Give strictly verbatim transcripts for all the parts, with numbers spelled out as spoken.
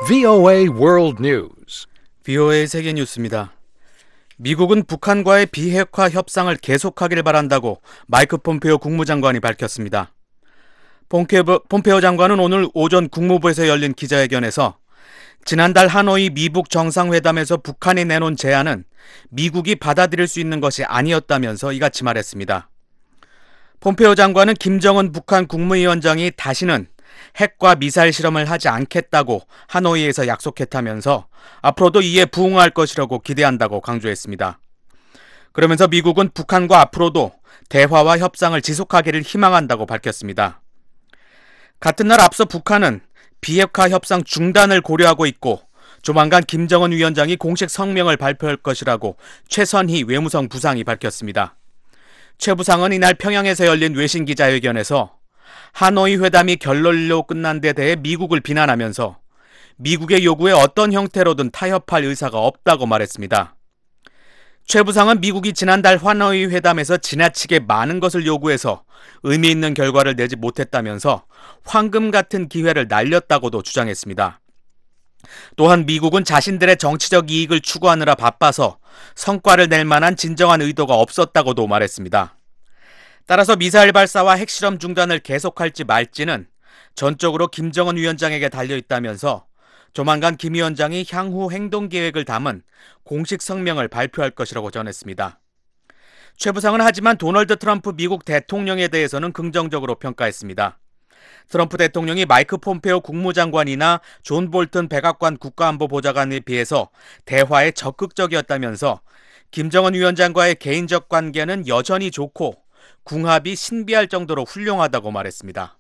브이오에이 World News. 브이오에이 세계 뉴스입니다. 미국은 북한과의 비핵화 협상을 계속하길 바란다고 마이크 폼페오 국무장관이 밝혔습니다. 폼페오, 폼페오 장관은 오늘 오전 국무부에서 열린 기자회견에서 지난달 하노이 미북 정상회담에서 북한이 내놓은 제안은 미국이 받아들일 수 있는 것이 아니었다면서 이같이 말했습니다. 폼페오 장관은 김정은 북한 국무위원장이 다시는 핵과 미사일 실험을 하지 않겠다고 하노이에서 약속했다면서 앞으로도 이에 부응할 것이라고 기대한다고 강조했습니다. 그러면서 미국은 북한과 앞으로도 대화와 협상을 지속하기를 희망한다고 밝혔습니다. 같은 날 앞서 북한은 비핵화 협상 중단을 고려하고 있고 조만간 김정은 위원장이 공식 성명을 발표할 것이라고 최선희 외무성 부상이 밝혔습니다. 최 부상은 이날 평양에서 열린 외신 기자회견에서 하노이 회담이 결론로 끝난 데 대해 미국을 비난하면서 미국의 요구에 어떤 형태로든 타협할 의사가 없다고 말했습니다. 최 부상은 미국이 지난달 하노이 회담에서 지나치게 많은 것을 요구해서 의미 있는 결과를 내지 못했다면서 황금 같은 기회를 날렸다고도 주장했습니다. 또한 미국은 자신들의 정치적 이익을 추구하느라 바빠서 성과를 낼 만한 진정한 의도가 없었다고도 말했습니다. 따라서 미사일 발사와 핵실험 중단을 계속할지 말지는 전적으로 김정은 위원장에게 달려있다면서 조만간 김 위원장이 향후 행동계획을 담은 공식 성명을 발표할 것이라고 전했습니다. 최 부상은 하지만 도널드 트럼프 미국 대통령에 대해서는 긍정적으로 평가했습니다. 트럼프 대통령이 마이크 폼페오 국무장관이나 존 볼튼 백악관 국가안보보좌관에 비해서 대화에 적극적이었다면서 김정은 위원장과의 개인적 관계는 여전히 좋고 궁합이 신비할 정도로 훌륭하다고 말했습니다.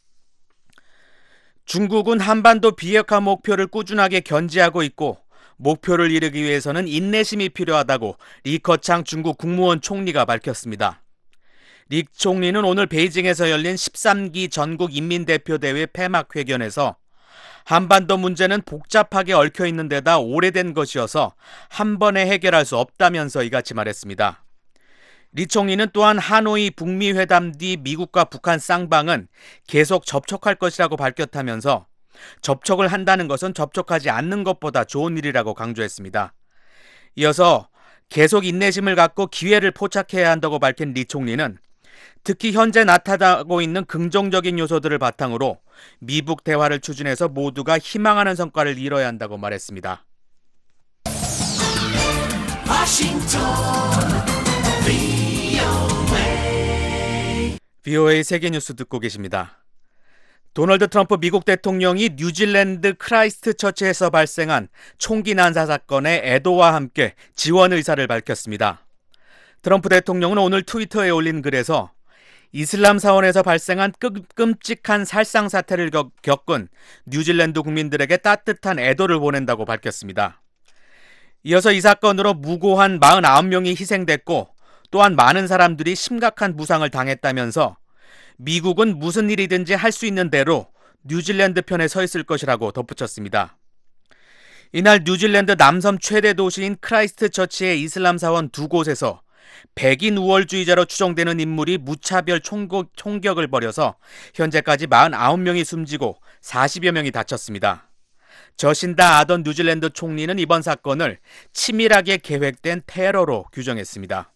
중국은 한반도 비핵화 목표를 꾸준하게 견지하고 있고 목표를 이루기 위해서는 인내심이 필요하다고 리커창 중국 국무원 총리가 밝혔습니다. 리 총리는 오늘 베이징에서 열린 십삼 기 전국 인민대표대회 폐막회견에서 한반도 문제는 복잡하게 얽혀있는 데다 오래된 것이어서 한 번에 해결할 수 없다면서 이같이 말했습니다. 리 총리는 또한 하노이 북미 회담 뒤 미국과 북한 쌍방은 계속 접촉할 것이라고 밝혔다면서 접촉을 한다는 것은 접촉하지 않는 것보다 좋은 일이라고 강조했습니다. 이어서 계속 인내심을 갖고 기회를 포착해야 한다고 밝힌 리 총리는 특히 현재 나타나고 있는 긍정적인 요소들을 바탕으로 미북 대화를 추진해서 모두가 희망하는 성과를 이뤄야 한다고 말했습니다. 워싱턴 브이오에이 세계뉴스 듣고 계십니다. 도널드 트럼프 미국 대통령이 뉴질랜드 크라이스트 처치에서 발생한 총기 난사 사건의 애도와 함께 지원 의사를 밝혔습니다. 트럼프 대통령은 오늘 트위터에 올린 글에서 이슬람 사원에서 발생한 끔찍한 살상 사태를 겪은 뉴질랜드 국민들에게 따뜻한 애도를 보낸다고 밝혔습니다. 이어서 이 사건으로 무고한 사십구 명이 희생됐고 또한 많은 사람들이 심각한 부상을 당했다면서 미국은 무슨 일이든지 할 수 있는 대로 뉴질랜드 편에 서 있을 것이라고 덧붙였습니다. 이날 뉴질랜드 남섬 최대 도시인 크라이스트 처치의 이슬람 사원 두 곳에서 백인 우월주의자로 추정되는 인물이 무차별 총격, 총격을 벌여서 현재까지 사십구 명이 숨지고 사십여 명이 다쳤습니다. 저신다 아던 뉴질랜드 총리는 이번 사건을 치밀하게 계획된 테러로 규정했습니다.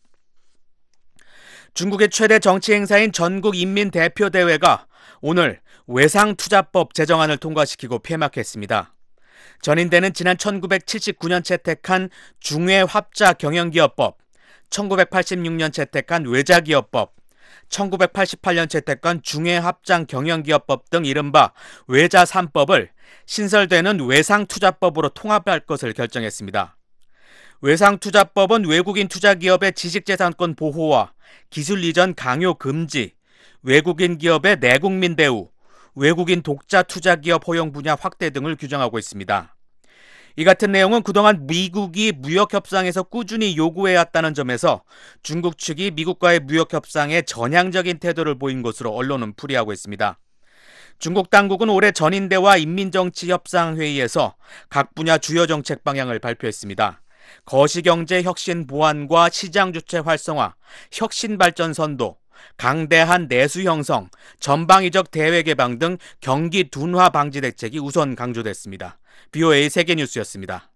중국의 최대 정치 행사인 전국인민대표대회가 오늘 외상투자법 제정안을 통과시키고 폐막했습니다. 전인대는 지난 천구백칠십구 년 채택한 중외합자경영기업법, 천구백팔십육 년 채택한 외자기업법, 천구백팔십팔 년 채택한 중외합장경영기업법 등 이른바 외자 삼 법을 신설되는 외상투자법으로 통합할 것을 결정했습니다. 외상투자법은 외국인 투자기업의 지식재산권 보호와 기술 이전 강요 금지, 외국인 기업의 내국민 대우, 외국인 독자 투자기업 허용 분야 확대 등을 규정하고 있습니다. 이 같은 내용은 그동안 미국이 무역협상에서 꾸준히 요구해왔다는 점에서 중국 측이 미국과의 무역협상에 전향적인 태도를 보인 것으로 언론은 풀이하고 있습니다. 중국 당국은 올해 전인대와 인민정치협상회의에서 각 분야 주요 정책 방향을 발표했습니다. 거시경제 혁신 보완과 시장주체 활성화, 혁신발전 선도, 강대한 내수 형성, 전방위적 대외 개방 등 경기 둔화 방지 대책이 우선 강조됐습니다. 비오에이 세계뉴스였습니다.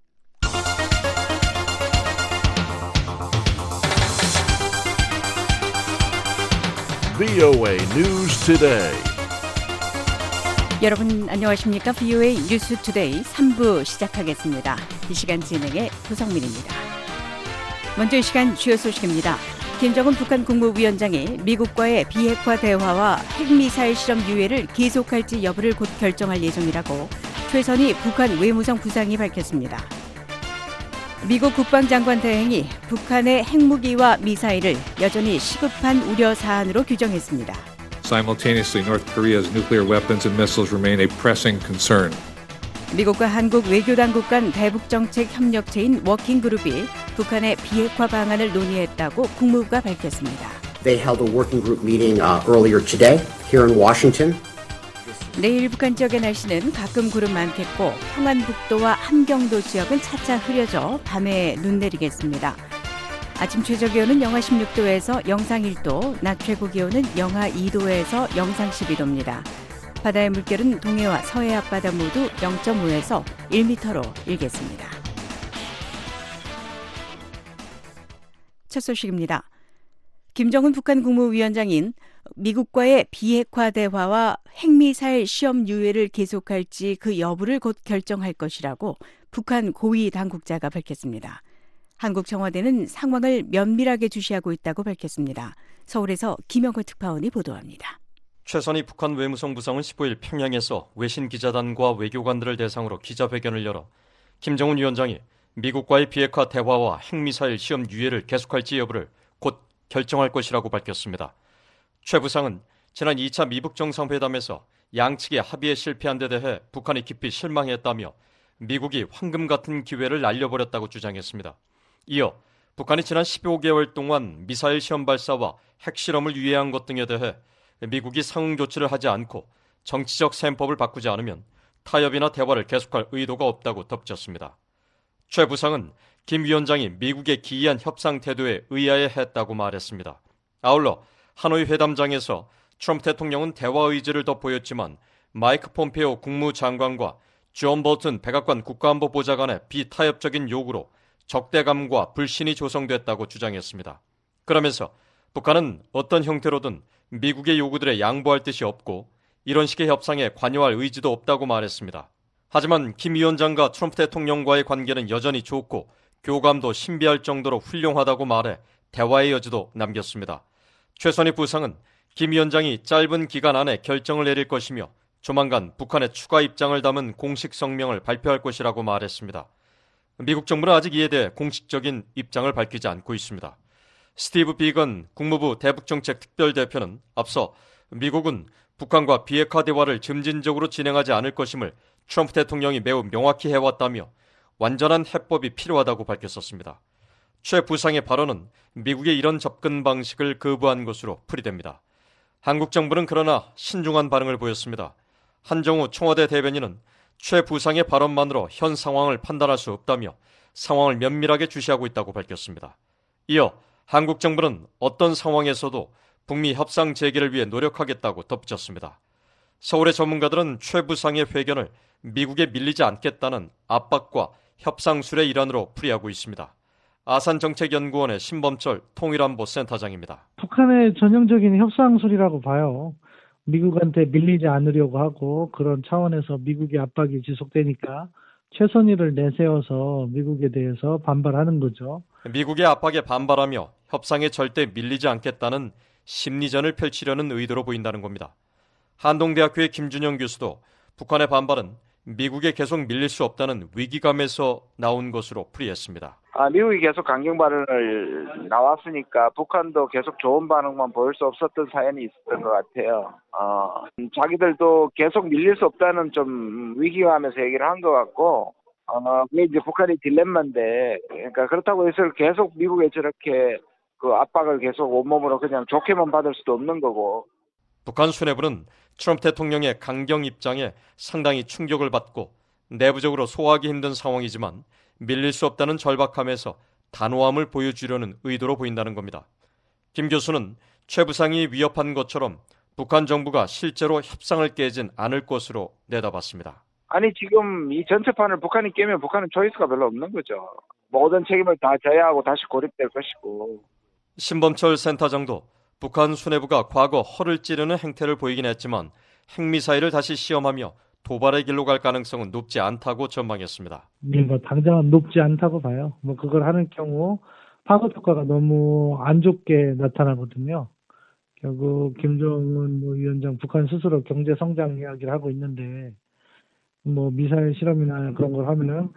비오에이 News Today. 여러분 안녕하십니까? 비오에이 뉴스 투데이 삼 부 시작하겠습니다. 이 시간 진행의 구성민입니다. 먼저 이 시간 주요 소식입니다. 김정은 북한 국무위원장이 미국과의 비핵화 대화와 핵미사일 실험 유예를 계속할지 여부를 곧 결정할 예정이라고 최선희 북한 외무성 부상이 밝혔습니다. 미국 국방장관 대행이 북한의 핵무기와 미사일을 여전히 시급한 우려 사안으로 규정했습니다. Simultaneously, North Korea's nuclear weapons and missiles remain a pressing concern. 미국과 한국 외교당국 간 대북정책 협력체인 워킹그룹이 북한의 비핵화 방안을 논의했다고 국무부가 밝혔습니다. They held a working group meeting uh, earlier today here in Washington. 내일 북한 지역의 날씨는 가끔 구름 많겠고 평안북도와 함경도 지역은 차차 흐려져 밤에 눈 내리겠습니다. 아침 최저기온은 영하 십육 도에서 영상 일 도, 낮 최고기온은 영하 이 도에서 영상 십이 도입니다. 바다의 물결은 동해와 서해 앞바다 모두 영 점 오에서 일 미터로 일겠습니다. 첫 소식입니다. 김정은 북한 국무위원장인 미국과의 비핵화 대화와 핵미사일 시험 유예를 계속할지 그 여부를 곧 결정할 것이라고 북한 고위 당국자가 밝혔습니다. 한국 청와대는 상황을 면밀하게 주시하고 있다고 밝혔습니다. 서울에서 김영걸 특파원이 보도합니다. 최선희 북한 외무성 부상은 십오 일 평양에서 외신 기자단과 외교관들을 대상으로 기자회견을 열어 김정은 위원장이 미국과의 비핵화 대화와 핵미사일 시험 유예를 계속할지 여부를 곧 결정할 것이라고 밝혔습니다. 최 부상은 지난 이 차 미북 정상회담에서 양측의 합의에 실패한 데 대해 북한이 깊이 실망했다며 미국이 황금 같은 기회를 날려버렸다고 주장했습니다. 이어 북한이 지난 십오 개월 동안 미사일 시험 발사와 핵실험을 유예한 것 등에 대해 미국이 상응 조치를 하지 않고 정치적 셈법을 바꾸지 않으면 타협이나 대화를 계속할 의도가 없다고 덧붙였습니다. 최 부상은 김 위원장이 미국의 기이한 협상 태도에 의아해했다고 말했습니다. 아울러 하노이 회담장에서 트럼프 대통령은 대화 의지를 더 보였지만 마이크 폼페오 국무장관과 존 볼튼 백악관 국가안보보좌관의 비타협적인 요구로 적대감과 불신이 조성됐다고 주장했습니다. 그러면서 북한은 어떤 형태로든 미국의 요구들에 양보할 뜻이 없고 이런 식의 협상에 관여할 의지도 없다고 말했습니다. 하지만 김 위원장과 트럼프 대통령과의 관계는 여전히 좋고 교감도 신비할 정도로 훌륭하다고 말해 대화의 여지도 남겼습니다. 최선희 부상은 김 위원장이 짧은 기간 안에 결정을 내릴 것이며 조만간 북한의 추가 입장을 담은 공식 성명을 발표할 것이라고 말했습니다. 미국 정부는 아직 이에 대해 공식적인 입장을 밝히지 않고 있습니다. 스티브 비건 국무부 대북정책 특별대표는 앞서 미국은 북한과 비핵화 대화를 점진적으로 진행하지 않을 것임을 트럼프 대통령이 매우 명확히 해왔다며 완전한 해법이 필요하다고 밝혔었습니다. 최 부상의 발언은 미국의 이런 접근 방식을 거부한 것으로 풀이됩니다. 한국 정부는 그러나 신중한 반응을 보였습니다. 한정우 청와대 대변인은 최 부상의 발언만으로 현 상황을 판단할 수 없다며 상황을 면밀하게 주시하고 있다고 밝혔습니다. 이어 한국 정부는 어떤 상황에서도 북미 협상 재개를 위해 노력하겠다고 덧붙였습니다. 서울의 전문가들은 최 부상의 회견을 미국에 밀리지 않겠다는 압박과 협상술의 일환으로 풀이하고 있습니다. 아산정책연구원의 신범철 통일안보센터장입니다. 북한의 전형적인 협상술이라고 봐요. 미국한테 밀리지 않으려고 하고 그런 차원에서 미국의 압박이 지속되니까 최선희를 내세워서 미국에 대해서 반발하는 거죠. 미국의 압박에 반발하며 협상에 절대 밀리지 않겠다는 심리전을 펼치려는 의도로 보인다는 겁니다. 한동대학교의 김준영 교수도 북한의 반발은 미국에 계속 밀릴 수 없다는 위기감에서 나온 것으로 풀이했습니다. 아, 미국이 계속 강경 발언을 나왔으니까 북한도 계속 좋은 반응만 보일 수 없었던 사연이 있었던 것 같아요. 어, 자기들도 계속 밀릴 수 없다는 좀 위기감에서 얘기를 한 것 같고, 어, 그게 이제 북한의 딜레마인데, 그러니까 그렇다고 해서 계속 미국에 저렇게 그 압박을 계속 온몸으로 그냥 좋게만 받을 수도 없는 거고. 북한 수뇌부는 트럼프 대통령의 강경 입장에 상당히 충격을 받고 내부적으로 소화하기 힘든 상황이지만 밀릴 수 없다는 절박함에서 단호함을 보여주려는 의도로 보인다는 겁니다. 김 교수는 최 부상이 위협한 것처럼 북한 정부가 실제로 협상을 깨진 않을 것으로 내다봤습니다. 아니 지금 이 전체판을 북한이 깨면 북한은 초이스가 별로 없는 거죠. 모든 책임을 다 져야 하고 다시 고립될 것이고. 신범철 센터장도 북한 수뇌부가 과거 허를 찌르는 행태를 보이긴 했지만 핵미사일을 다시 시험하며 도발의 길로 갈 가능성은 높지 않다고 전망했습니다. 네, 뭐 당장은 높지 않다고 봐요. 뭐 그걸 하는 경우 파급 효과가 너무 안 좋게 나타나거든요. 결국 김정은 뭐 위원장 북한 스스로 경제 성장 이야기를 하고 있는데 뭐 미사일 실험이나 그런 걸 하면은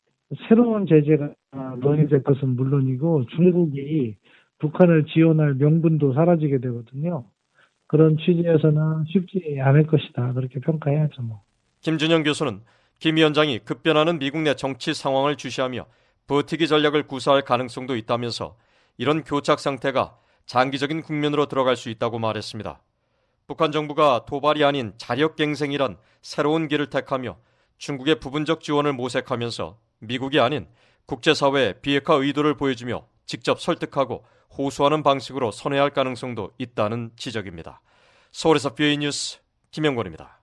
새로운 제재가 논의될 것은 물론이고 중국이 북한을 지원할 명분도 사라지게 되거든요. 그런 취지에서는 쉽지 않을 것이다. 그렇게 평가해야죠. 뭐. 김준영 교수는 김 위원장이 급변하는 미국 내 정치 상황을 주시하며 버티기 전략을 구사할 가능성도 있다면서 이런 교착 상태가 장기적인 국면으로 들어갈 수 있다고 말했습니다. 북한 정부가 도발이 아닌 자력갱생이란 새로운 길을 택하며 중국의 부분적 지원을 모색하면서 미국이 아닌 국제사회의 비핵화 의도를 보여주며 직접 설득하고 호소하는 방식으로 선회할 가능성도 있다는 지적입니다. 서울에서 뷰이 뉴스 김영권입니다.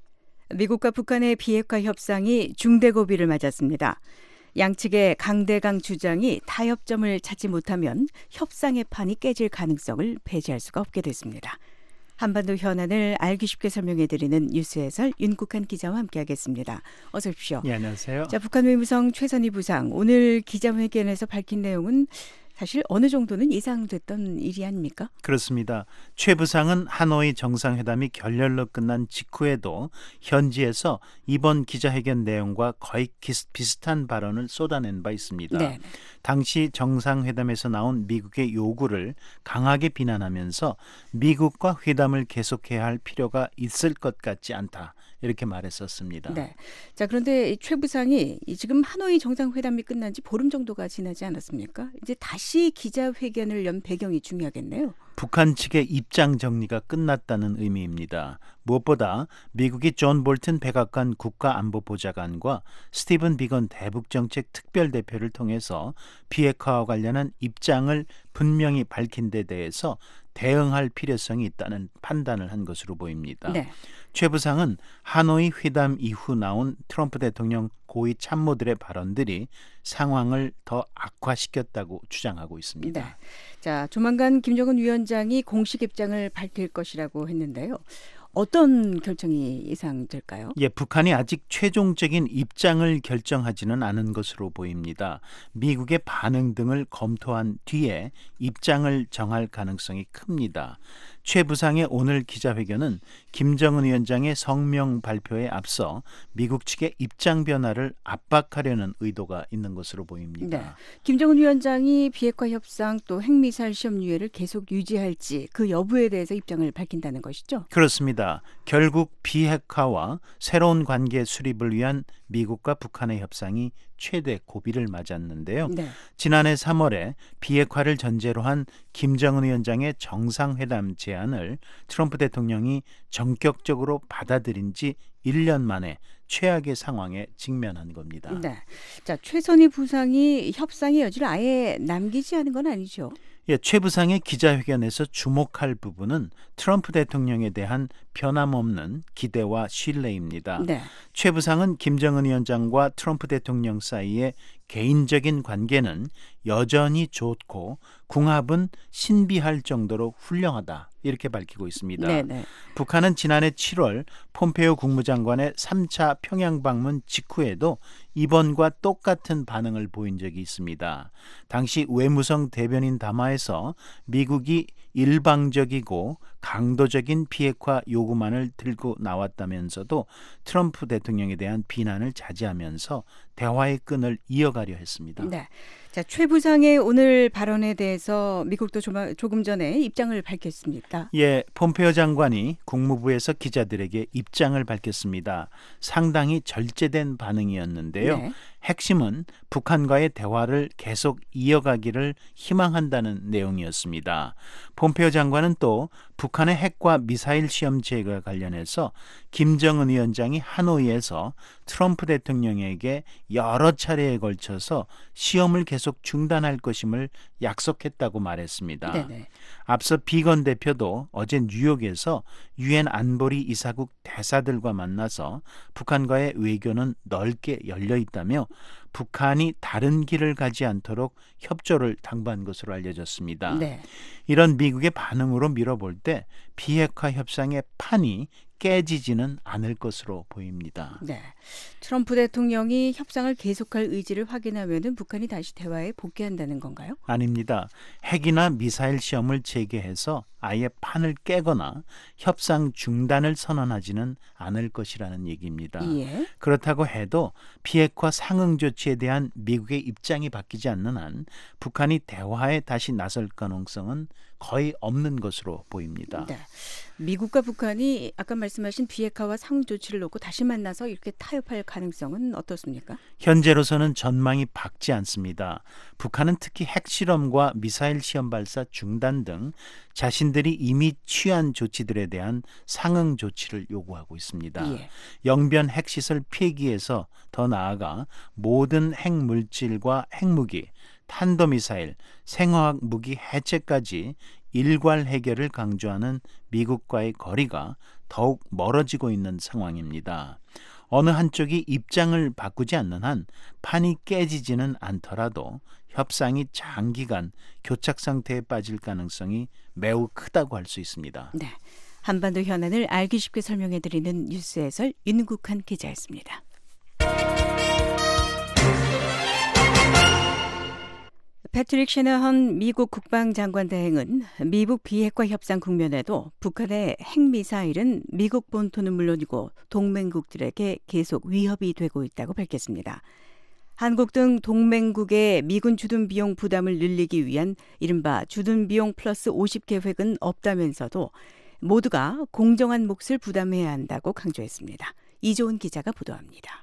미국과 북한의 비핵화 협상이 중대고비를 맞았습니다. 양측의 강대강 주장이 타협점을 찾지 못하면 협상의 판이 깨질 가능성을 배제할 수가 없게 됐습니다. 한반도 현안을 알기 쉽게 설명해드리는 뉴스 해설 윤국한 기자와 함께하겠습니다. 어서 오십시오. 네, 안녕하세요. 자, 북한 외무성 최선희 부상 오늘 기자회견에서 밝힌 내용은 사실 어느 정도는 예상됐던 일이 아닙니까? 그렇습니다. 최 부상은 하노이 정상회담이 결렬로 끝난 직후에도 현지에서 이번 기자회견 내용과 거의 비슷한 발언을 쏟아낸 바 있습니다. 네. 당시 정상회담에서 나온 미국의 요구를 강하게 비난하면서 미국과 회담을 계속해야 할 필요가 있을 것 같지 않다. 이렇게 말했었습니다. 네. 자, 그런데 최 부상이 지금 하노이 정상회담이 끝난 지 보름 정도가 지나지 않았습니까? 이제 다시 기자회견을 연 배경이 중요하겠네요. 북한 측의 입장 정리가 끝났다는 의미입니다. 무엇보다 미국이 존 볼튼 백악관 국가안보보좌관과 스티븐 비건 대북정책 특별대표를 통해서 비핵화와 관련한 입장을 분명히 밝힌 데 대해서 대응할 필요성이 있다는 판단을 한 것으로 보입니다. 네. 최 부상은 하노이 회담 이후 나온 트럼프 대통령 고위 참모들의 발언들이 상황을 더 악화시켰다고 주장하고 있습니다. 네. 자, 조만간 김정은 위원장이 공식 입장을 밝힐 것이라고 했는데요. 어떤 결정이 예상될까요? 예, 북한이 아직 최종적인 입장을 결정하지는 않은 것으로 보입니다. 미국의 반응 등을 검토한 뒤에 입장을 정할 가능성이 큽니다. 최 부상의 오늘 기자회견은 김정은 위원장의 성명 발표에 앞서 미국 측의 입장 변화를 압박하려는 의도가 있는 것으로 보입니다. 네. 김정은 위원장이 비핵화 협상 또 핵미사일 시험 유예를 계속 유지할지 그 여부에 대해서 입장을 밝힌다는 것이죠? 그렇습니다. 결국 비핵화와 새로운 관계 수립을 위한 미국과 북한의 협상이 최대 고비를 맞았는데요. 네. 지난해 삼월에 비핵화를 전제로 한 김정은 위원장의 정상회담 제안을 트럼프 대통령이 전격적으로 받아들인 지 일 년 만에 최악의 상황에 직면한 겁니다. 네. 자, 최선희 부상이 협상의 여지를 아예 남기지 않은 건 아니죠? 예, 최 부상의 기자회견에서 주목할 부분은 트럼프 대통령에 대한 변함없는 기대와 신뢰입니다. 네. 최 부상은 김정은 위원장과 트럼프 대통령 사이의 개인적인 관계는 여전히 좋고 궁합은 신비할 정도로 훌륭하다. 이렇게 밝히고 있습니다. 네네. 북한은 지난해 칠월 폼페이오 국무장관의 삼 차 평양 방문 직후에도 이번과 똑같은 반응을 보인 적이 있습니다. 당시 외무성 대변인 담화에서 미국이 일방적이고 강도적인 비핵화 요구만을 들고 나왔다면서도 트럼프 대통령에 대한 비난을 자제하면서 대화의 끈을 이어가려 했습니다. 네. 자, 최 부상의 오늘 발언에 대해서 미국도 조금 전에 입장을 밝혔습니다. 예, 폼페이오 장관이 국무부에서 기자들에게 입장을 밝혔습니다. 상당히 절제된 반응이었는데요. 네. 핵심은 북한과의 대화를 계속 이어가기를 희망한다는 내용이었습니다. 폼페오 장관은 또 북한의 핵과 미사일 시험체계와 관련해서 김정은 위원장이 하노이에서 트럼프 대통령에게 여러 차례에 걸쳐서 시험을 계속 중단할 것임을 약속했다고 말했습니다. 네네. 앞서 비건 대표도 어제 뉴욕에서 유엔 안보리 이사국 대사들과 만나서 북한과의 외교는 넓게 열려 있다며 북한이 다른 길을 가지 않도록 협조를 당부한 것으로 알려졌습니다. 네. 이런 미국의 반응으로 미뤄볼 때 비핵화 협상의 판이 깨지지는 않을 것으로 보입니다. 네. 트럼프 대통령이 협상을 계속할 의지를 확인하면은 북한이 다시 대화에 복귀한다는 건가요? 아닙니다. 핵이나 미사일 시험을 재개해서 아예 판을 깨거나 협상 중단을 선언하지는 않을 것이라는 얘기입니다. 예. 그렇다고 해도 비핵화 상응 조치에 대한 미국의 입장이 바뀌지 않는 한 북한이 대화에 다시 나설 가능성은 거의 없는 것으로 보입니다. 네. 미국과 북한이 아까 말씀하신 비핵화와 상응 조치를 놓고 다시 만나서 이렇게 타협할 가능성은 어떻습니까? 현재로서는 전망이 밝지 않습니다. 북한은 특히 핵실험과 미사일 시험 발사 중단 등 자신들이 이미 취한 조치들에 대한 상응 조치를 요구하고 있습니다. 예. 영변 핵시설 폐기에서 더 나아가 모든 핵물질과 핵무기, 탄도미사일, 생화학 무기 해체까지 일괄 해결을 강조하는 미국과의 거리가 더욱 멀어지고 있는 상황입니다. 어느 한쪽이 입장을 바꾸지 않는 한 판이 깨지지는 않더라도 협상이 장기간 교착 상태에 빠질 가능성이 매우 크다고 할 수 있습니다. 네. 한반도 현안을 알기 쉽게 설명해드리는 뉴스 해설 윤국한 기자였습니다. 패트릭 셰너헌 미국 국방장관 대행은 미국 비핵화 협상 국면에도 북한의 핵미사일은 미국 본토는 물론이고 동맹국들에게 계속 위협이 되고 있다고 밝혔습니다. 한국 등 동맹국의 미군 주둔 비용 부담을 늘리기 위한 이른바 주둔 비용 플러스 오십 계획은 없다면서도 모두가 공정한 몫을 부담해야 한다고 강조했습니다. 이조은 기자가 보도합니다.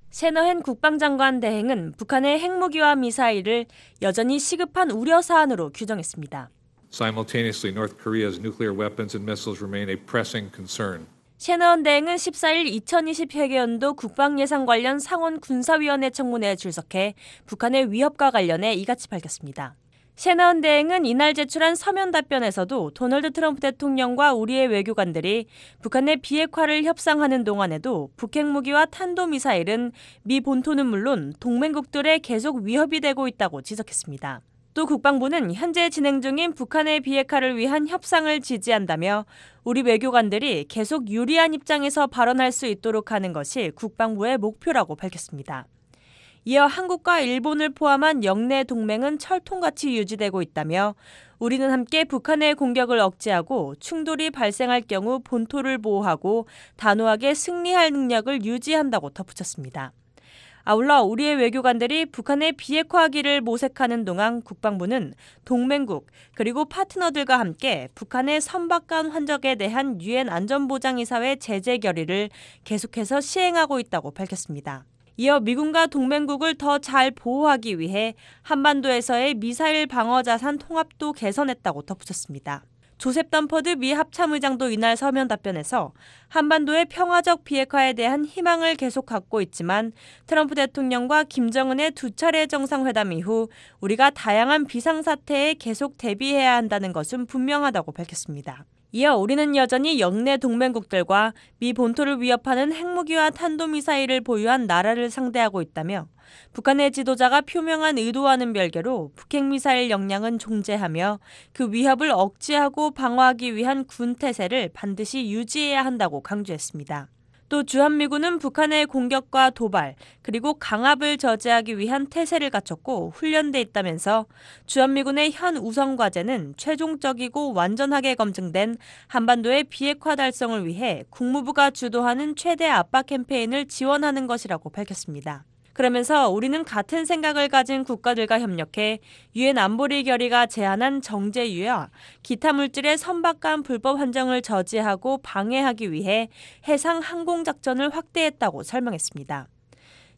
셰너헨 국방장관 대행은 북한의 핵무기와 미사일을 여전히 시급한 우려 사안으로 규정했습니다. Simultaneously, North Korea's nuclear weapons and missiles remain a pressing concern. 셰너헌 대행은 십사일 이천이십 회계연도 국방예산 관련 상원 군사위원회 청문회에 출석해 북한의 위협과 관련해 이같이 밝혔습니다. 셰너헌 대행은 이날 제출한 서면 답변에서도 도널드 트럼프 대통령과 우리의 외교관들이 북한의 비핵화를 협상하는 동안에도 북핵무기와 탄도미사일은 미 본토는 물론 동맹국들에 계속 위협이 되고 있다고 지적했습니다. 또 국방부는 현재 진행 중인 북한의 비핵화를 위한 협상을 지지한다며 우리 외교관들이 계속 유리한 입장에서 발언할 수 있도록 하는 것이 국방부의 목표라고 밝혔습니다. 이어 한국과 일본을 포함한 영내 동맹은 철통같이 유지되고 있다며 우리는 함께 북한의 공격을 억제하고 충돌이 발생할 경우 본토를 보호하고 단호하게 승리할 능력을 유지한다고 덧붙였습니다. 아울러 우리의 외교관들이 북한의 비핵화하기를 모색하는 동안 국방부는 동맹국 그리고 파트너들과 함께 북한의 선박간 환적에 대한 유엔 안전보장이사회 제재 결의를 계속해서 시행하고 있다고 밝혔습니다. 이어 미군과 동맹국을 더 잘 보호하기 위해 한반도에서의 미사일 방어 자산 통합도 개선했다고 덧붙였습니다. 조셉 덤퍼드 미 합참의장도 이날 서면 답변에서 한반도의 평화적 비핵화에 대한 희망을 계속 갖고 있지만 트럼프 대통령과 김정은의 두 차례 정상회담 이후 우리가 다양한 비상사태에 계속 대비해야 한다는 것은 분명하다고 밝혔습니다. 이어 우리는 여전히 영내 동맹국들과 미 본토를 위협하는 핵무기와 탄도미사일을 보유한 나라를 상대하고 있다며 북한의 지도자가 표명한 의도와는 별개로 북핵미사일 역량은 존재하며 그 위협을 억제하고 방어하기 위한 군 태세를 반드시 유지해야 한다고 강조했습니다. 또 주한미군은 북한의 공격과 도발 그리고 강압을 저지하기 위한 태세를 갖췄고 훈련돼 있다면서 주한미군의 현 우선 과제는 최종적이고 완전하게 검증된 한반도의 비핵화 달성을 위해 국무부가 주도하는 최대 압박 캠페인을 지원하는 것이라고 밝혔습니다. 그러면서 우리는 같은 생각을 가진 국가들과 협력해 유엔 안보리 결의가 제안한 정제유야, 기타 물질의 선박간 불법 환정을 저지하고 방해하기 위해 해상 항공작전을 확대했다고 설명했습니다.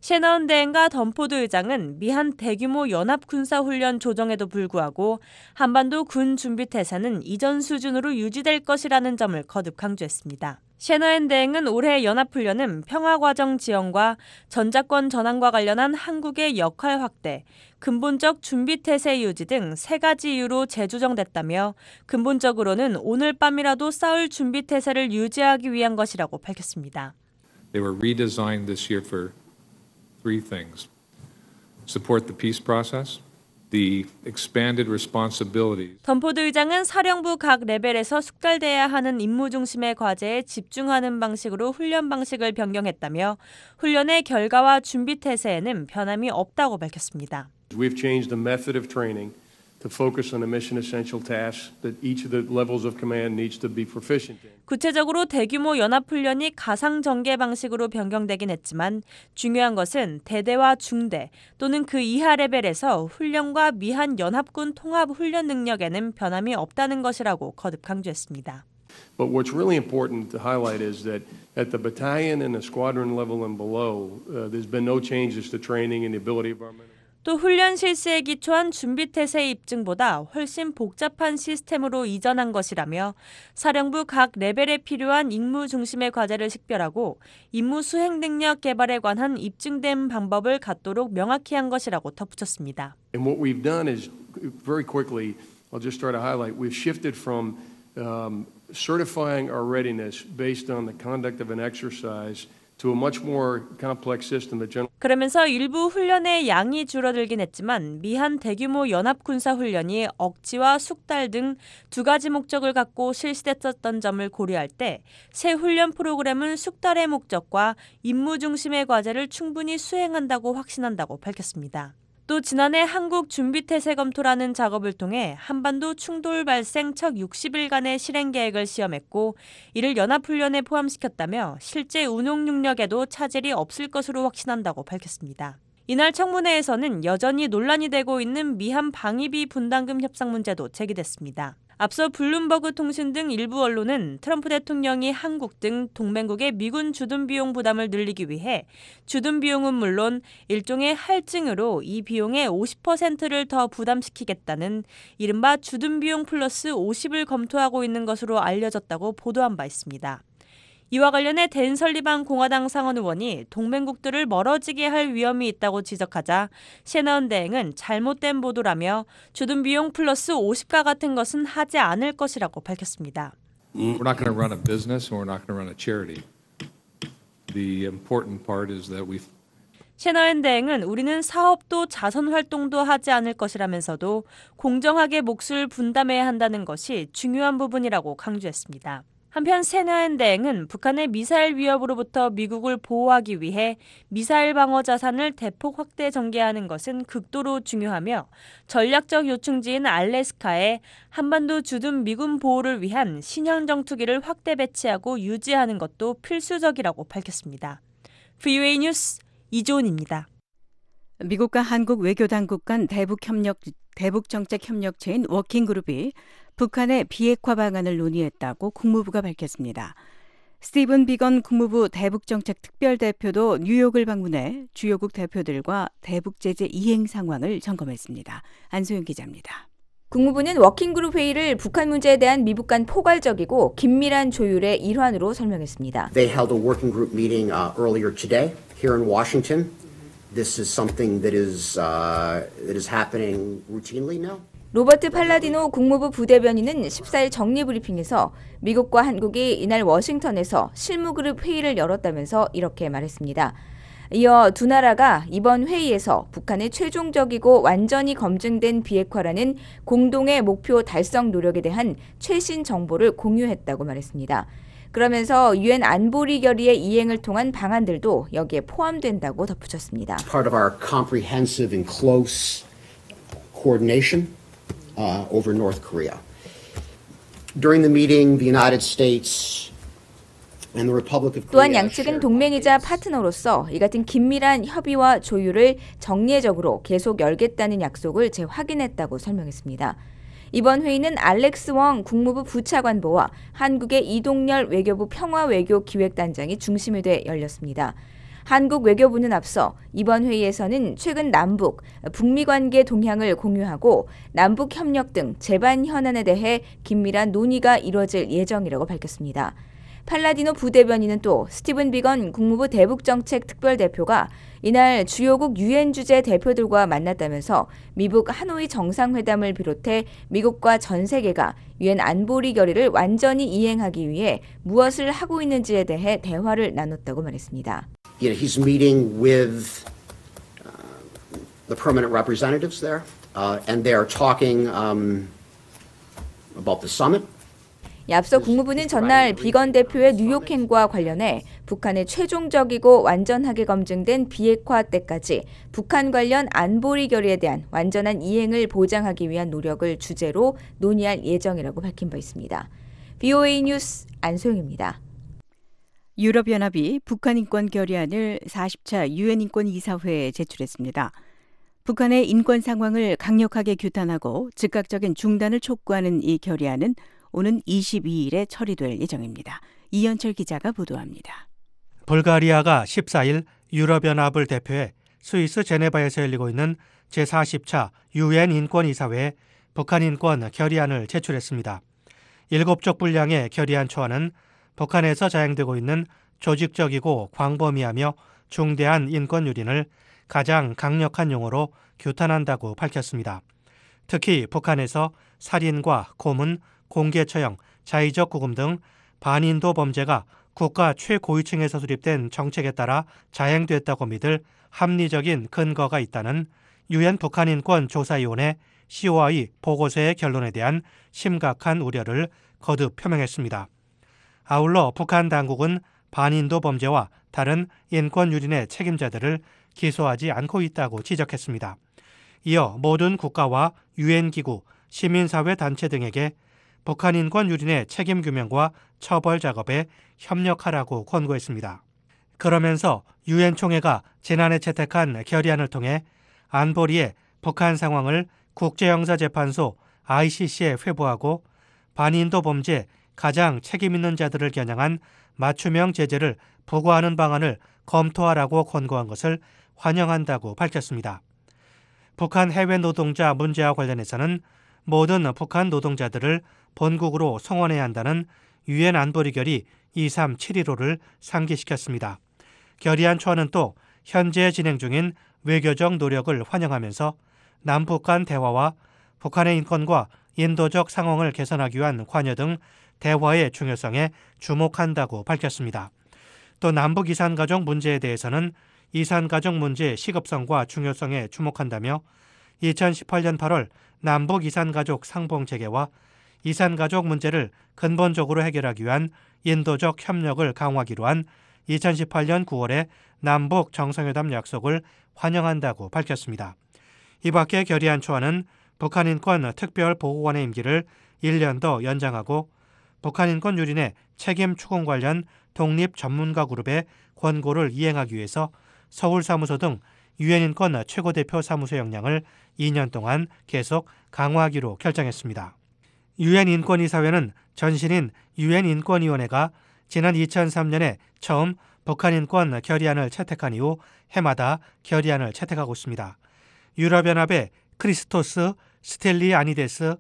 셰너헌 대행과 덤포드 의장은 미한 대규모 연합군사훈련 조정에도 불구하고 한반도 군 준비 태세는 이전 수준으로 유지될 것이라는 점을 거듭 강조했습니다. 셰너헌 대행은 올해 연합훈련은 평화과정 지원과 전자권 전환과 관련한 한국의 역할 확대, 근본적 준비태세 유지 등 세 가지 이유로 재조정됐다며 근본적으로는 오늘 밤이라도 싸울 준비태세를 유지하기 위한 것이라고 밝혔습니다. They were redesigned this year for three things. Support the peace process. The expanded responsibilities. 덤포드 의장은 사령부 각 레벨에서 숙달돼야 하는 임무 중심의 과제에 집중하는 방식으로 훈련 방식을 변경했다며 훈련의 결과와 준비 태세에는 변함이 없다고 밝혔습니다. We've changed the method of training to focus on the mission essential tasks that each of the levels of command needs to be proficient in. 구체적으로 대규모 연합훈련이 가상전개 방식으로 변경되긴 했지만 중요한 것은 대대와 중대 또는 그 이하 레벨에서 훈련과 미한 연합군 통합 훈련 능력에는 변함이 없다는 것이라고 거듭 강조했습니다. But what's really important to highlight is that at the battalion and the squadron level and below, uh, there's been no changes to training and the ability of our men. 또 훈련 실시에 기초한 준비태세 입증보다 훨씬 복잡한 시스템으로 이전한 것이라며 사령부 각 레벨에 필요한 임무 중심의 과제를 식별하고 임무 수행 능력 개발에 관한 입증된 방법을 갖도록 명확히 한 것이라고 덧붙였습니다. And what we've done is, very quickly, I'll just try to highlight, we've shifted from um, certifying our readiness based on the conduct of an exercise to a much more complex system that general. 그러면서 일부 훈련의 양이 줄어들긴 했지만 미한 대규모 연합 군사 훈련이 억지와 숙달 등 두 가지 목적을 갖고 실시됐었던 점을 고려할 때 새 훈련 프로그램은 숙달의 목적과 임무 중심의 과제를 충분히 수행한다고 확신한다고 밝혔습니다. 또 지난해 한국 준비태세 검토라는 작업을 통해 한반도 충돌 발생 첫 육십 일간의 실행 계획을 시험했고 이를 연합훈련에 포함시켰다며 실제 운용 능력에도 차질이 없을 것으로 확신한다고 밝혔습니다. 이날 청문회에서는 여전히 논란이 되고 있는 미한 방위비 분담금 협상 문제도 제기됐습니다. 앞서 블룸버그 통신 등 일부 언론은 트럼프 대통령이 한국 등 동맹국의 미군 주둔 비용 부담을 늘리기 위해 주둔 비용은 물론 일종의 할증으로 이 비용의 오십 퍼센트를 더 부담시키겠다는 이른바 주둔 비용 플러스 오십을 검토하고 있는 것으로 알려졌다고 보도한 바 있습니다. 이와 관련해 댄 설리반 공화당 상원 의원이 동맹국들을 멀어지게 할 위험이 있다고 지적하자 셰너헌 대행은 잘못된 보도라며 주둔 비용 플러스 오십과 같은 것은 하지 않을 것이라고 밝혔습니다. We're not going to run a business and we're not going to run a charity. The important part is that we 셰너헌 대행은 우리는 사업도 자선 활동도 하지 않을 것이라면서도 공정하게 몫을 분담해야 한다는 것이 중요한 부분이라고 강조했습니다. 한편 셰너헌 대행은 북한의 미사일 위협으로부터 미국을 보호하기 위해 미사일 방어 자산을 대폭 확대 전개하는 것은 극도로 중요하며 전략적 요충지인 알래스카에 한반도 주둔 미군 보호를 위한 신형 정투기를 확대 배치하고 유지하는 것도 필수적이라고 밝혔습니다. 브이오에이 뉴스 이조은입니다. 미국과 한국 외교당국 간 대북협력, 대북정책협력체인 워킹그룹이 북한의 비핵화 방안을 논의했다고 국무부가 밝혔습니다. 스티븐 비건 국무부 대북정책특별대표도 뉴욕을 방문해 주요국 대표들과 대북제재 이행 상황을 점검했습니다. 안소영 기자입니다. 국무부는 워킹그룹 회의를 북한 문제에 대한 미북 간 포괄적이고 긴밀한 조율의 일환으로 설명했습니다. They held a working group meeting uh, earlier today here in Washington. This is something that is uh, that is happening routinely now. 로버트 팔라디노 국무부 부대변인은 십사일 정리브리핑에서 미국과 한국이 이날 워싱턴에서 실무그룹 회의를 열었다면서 이렇게 말했습니다. 이어 두 나라가 이번 회의에서 북한의 최종적이고 완전히 검증된 비핵화라는 공동의 목표 달성 노력에 대한 최신 정보를 공유했다고 말했습니다. 그러면서 유엔 안보리 결의의 이행을 통한 방안들도 여기에 포함된다고 덧붙였습니다. Part of our comprehensive and close coordination uh, over North Korea. During the meeting, the United States and the Republic of Korea. 또한 양측은 동맹이자 파트너로서 이 같은 긴밀한 협의와 조율을 정례적으로 계속 열겠다는 약속을 재확인했다고 설명했습니다. 이번 회의는 알렉스 웡 국무부 부차관보와 한국의 이동열 외교부 평화외교 기획단장이 중심이 돼 열렸습니다. 한국 외교부는 앞서 이번 회의에서는 최근 남북, 북미 관계 동향을 공유하고 남북 협력 등 제반 현안에 대해 긴밀한 논의가 이뤄질 예정이라고 밝혔습니다. 팔라디노 부대변인은 또 스티븐 비건 국무부 대북정책 특별대표가 이날 주요국 유엔 주재 대표들과 만났다면서 미북 하노이 정상회담을 비롯해 미국과 전 세계가 유엔 안보리 결의를 완전히 이행하기 위해 무엇을 하고 있는지에 대해 대화를 나눴다고 말했습니다. You know, he's meeting with uh, the permanent representatives there, uh, and they are talking um, about the summit. 앞서 국무부는 전날 비건 대표의 뉴욕행과 관련해 북한의 최종적이고 완전하게 검증된 비핵화 때까지 북한 관련 안보리 결의에 대한 완전한 이행을 보장하기 위한 노력을 주제로 논의할 예정이라고 밝힌 바 있습니다. 비오에이 뉴스 안소영입니다. 유럽연합이 북한 인권 결의안을 사십 차 유엔 인권 이사회에 제출했습니다. 북한의 인권 상황을 강력하게 규탄하고 즉각적인 중단을 촉구하는 이 결의안은 오는 이십이 일에 처리될 예정입니다. 이현철 기자가 보도합니다. 불가리아가 십사 일 유럽연합을 대표해 스위스 제네바에서 열리고 있는 제사십 차 유엔 인권이사회에 북한 인권 결의안을 제출했습니다. 일곱 쪽 분량의 결의안 초안은 북한에서 자행되고 있는 조직적이고 광범위하며 중대한 인권 유린을 가장 강력한 용어로 규탄한다고 밝혔습니다. 특히 북한에서 살인과 고문, 공개처형, 자의적 구금 등 반인도 범죄가 국가 최고위층에서 수립된 정책에 따라 자행됐다고 믿을 합리적인 근거가 있다는 유엔 북한인권조사위원회 씨오아이 보고서의 결론에 대한 심각한 우려를 거듭 표명했습니다. 아울러 북한 당국은 반인도 범죄와 다른 인권 유린의 책임자들을 기소하지 않고 있다고 지적했습니다. 이어 모든 국가와 유엔기구, 시민사회 단체 등에게 북한 인권 유린의 책임 규명과 처벌 작업에 협력하라고 권고했습니다. 그러면서 유엔 총회가 지난해 채택한 결의안을 통해 안보리에 북한 상황을 국제형사재판소 아이씨씨에 회부하고 반인도 범죄 가장 책임 있는 자들을 겨냥한 맞춤형 제재를 부과하는 방안을 검토하라고 권고한 것을 환영한다고 밝혔습니다. 북한 해외 노동자 문제와 관련해서는 모든 북한 노동자들을 본국으로 송원해야 한다는 유엔 안보리 결의 이삼칠일오를 상기시켰습니다. 결의안 초안은 또 현재 진행 중인 외교적 노력을 환영하면서 남북 간 대화와 북한의 인권과 인도적 상황을 개선하기 위한 관여 등 대화의 중요성에 주목한다고 밝혔습니다. 또 남북 이산가족 문제에 대해서는 이산가족 문제의 시급성과 중요성에 주목한다며 이천십팔 년 팔월 남북 이산가족 상봉체계와 이산가족 문제를 근본적으로 해결하기 위한 인도적 협력을 강화하기로 한 이천십팔 년 구월의 남북 정상회담 약속을 환영한다고 밝혔습니다. 이 밖에 결의안 초안은 북한 인권 특별보고관의 임기를 일 년 더 연장하고 북한 인권 유린의 책임 추궁 관련 독립 전문가 그룹의 권고를 이행하기 위해서 서울사무소 등 유엔 인권 최고대표 사무소 역량을 이 년 동안 계속 강화하기로 결정했습니다. 유엔 인권이사회는 전신인 유엔 인권위원회가 지난 이천삼 년에 처음 북한 인권 결의안을 채택한 이후 해마다 결의안을 채택하고 있습니다. 유럽연합의 크리스토스 스텔리아니데스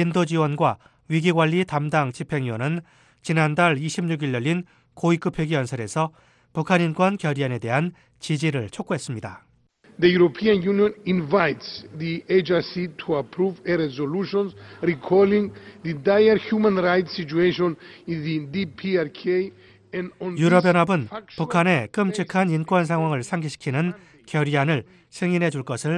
인도지원과 위기관리 담당 집행위원은 지난달 이십육 일 열린 고위급 회기 연설에서 북한 인권 결의안에 대한 지지를 촉구했습니다. The European Union invites the agency to approve a resolution recalling the dire human rights situation in the 디피아르케이 and on 유럽연합은 북한의 끔찍한 인권 상황을 상기시키는 결의안을 승인해 줄 것을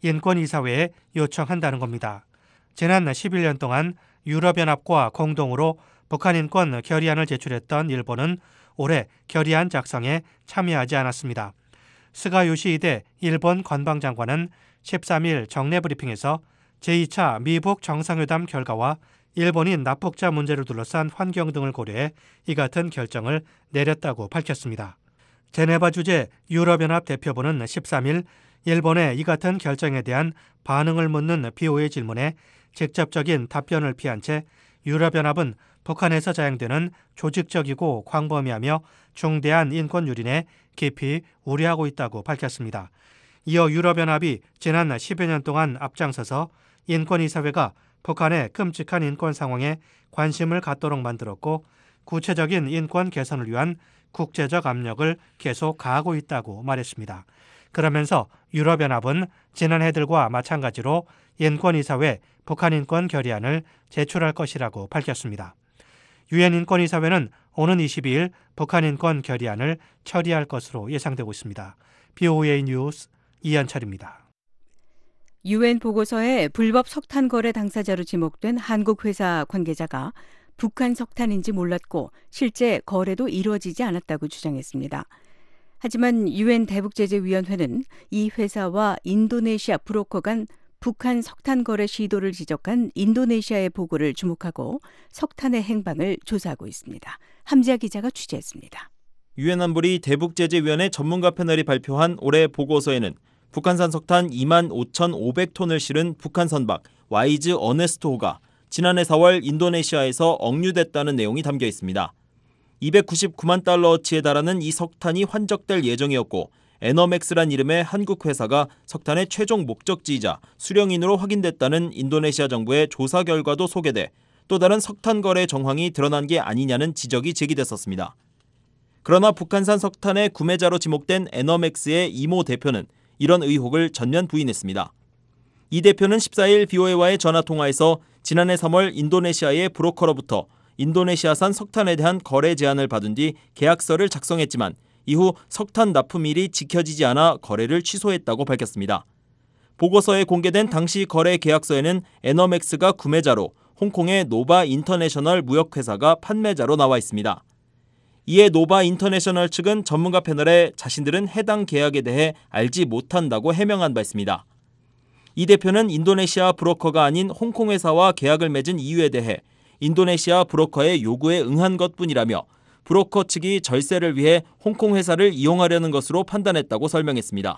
인권이사회에 요청한다는 겁니다. 지난 십일 년 동안 유럽연합과 공동으로 북한 인권 결의안을 제출했던 일본은 올해 결의안 작성에 참여하지 않았습니다. 스가 요시히데 일본 관방장관은 십삼 일 정례 브리핑에서 제이 차 미북 정상회담 결과와 일본인 납북자 문제를 둘러싼 환경 등을 고려해 이 같은 결정을 내렸다고 밝혔습니다. 제네바 주재 유럽연합 대표부는 십삼 일 일본의 이 같은 결정에 대한 반응을 묻는 비오의 질문에 직접적인 답변을 피한 채 유럽연합은 북한에서 자행되는 조직적이고 광범위하며 중대한 인권 유린에 깊이 우려하고 있다고 밝혔습니다. 이어 유럽연합이 지난 십여 년 동안 앞장서서 인권이사회가 북한의 끔찍한 인권 상황에 관심을 갖도록 만들었고 구체적인 인권 개선을 위한 국제적 압력을 계속 가하고 있다고 말했습니다. 그러면서 유럽연합은 지난해들과 마찬가지로 인권이사회 북한 인권 결의안을 제출할 것이라고 밝혔습니다. 유엔 인권이사회는 오는 이십이일 북한 인권 결의안을 처리할 것으로 예상되고 있습니다. 비오에이 뉴스 이현철입니다. 유엔 보고서에 불법 석탄 거래 당사자로 지목된 한국 회사 관계자가 북한 석탄인지 몰랐고 실제 거래도 이루어지지 않았다고 주장했습니다. 하지만 유엔 대북제재위원회는 이 회사와 인도네시아 브로커 간 북한 석탄 거래 시도를 지적한 인도네시아의 보고를 주목하고 석탄의 행방을 조사하고 있습니다. 함지아 기자가 취재했습니다. 유엔 안보리 대북제재위원회 전문가 패널이 발표한 올해 보고서에는 북한산 석탄 이만 오천오백 톤을 실은 북한 선박 와이즈 어네스토호가 지난해 사월 인도네시아에서 억류됐다는 내용이 담겨 있습니다. 이백구십구만 달러어치에 달하는 이 석탄이 환적될 예정이었고 에너맥스란 이름의 한국 회사가 석탄의 최종 목적지이자 수령인으로 확인됐다는 인도네시아 정부의 조사 결과도 소개돼 또 다른 석탄 거래 정황이 드러난 게 아니냐는 지적이 제기됐었습니다. 그러나 북한산 석탄의 구매자로 지목된 에너맥스의 이모 대표는 이런 의혹을 전면 부인했습니다. 이 대표는 십사일 비오에이와의 전화통화에서 지난해 삼월 인도네시아의 브로커로부터 인도네시아산 석탄에 대한 거래 제안을 받은 뒤 계약서를 작성했지만 이후 석탄 납품일이 지켜지지 않아 거래를 취소했다고 밝혔습니다. 보고서에 공개된 당시 거래 계약서에는 에너맥스가 구매자로 홍콩의 노바 인터내셔널 무역회사가 판매자로 나와 있습니다. 이에 노바 인터내셔널 측은 전문가 패널에 자신들은 해당 계약에 대해 알지 못한다고 해명한 바 있습니다. 이 대표는 인도네시아 브로커가 아닌 홍콩 회사와 계약을 맺은 이유에 대해 인도네시아 브로커의 요구에 응한 것뿐이라며 브로커 측이 절세를 위해 홍콩 회사를 이용하려는 것으로 판단했다고 설명했습니다.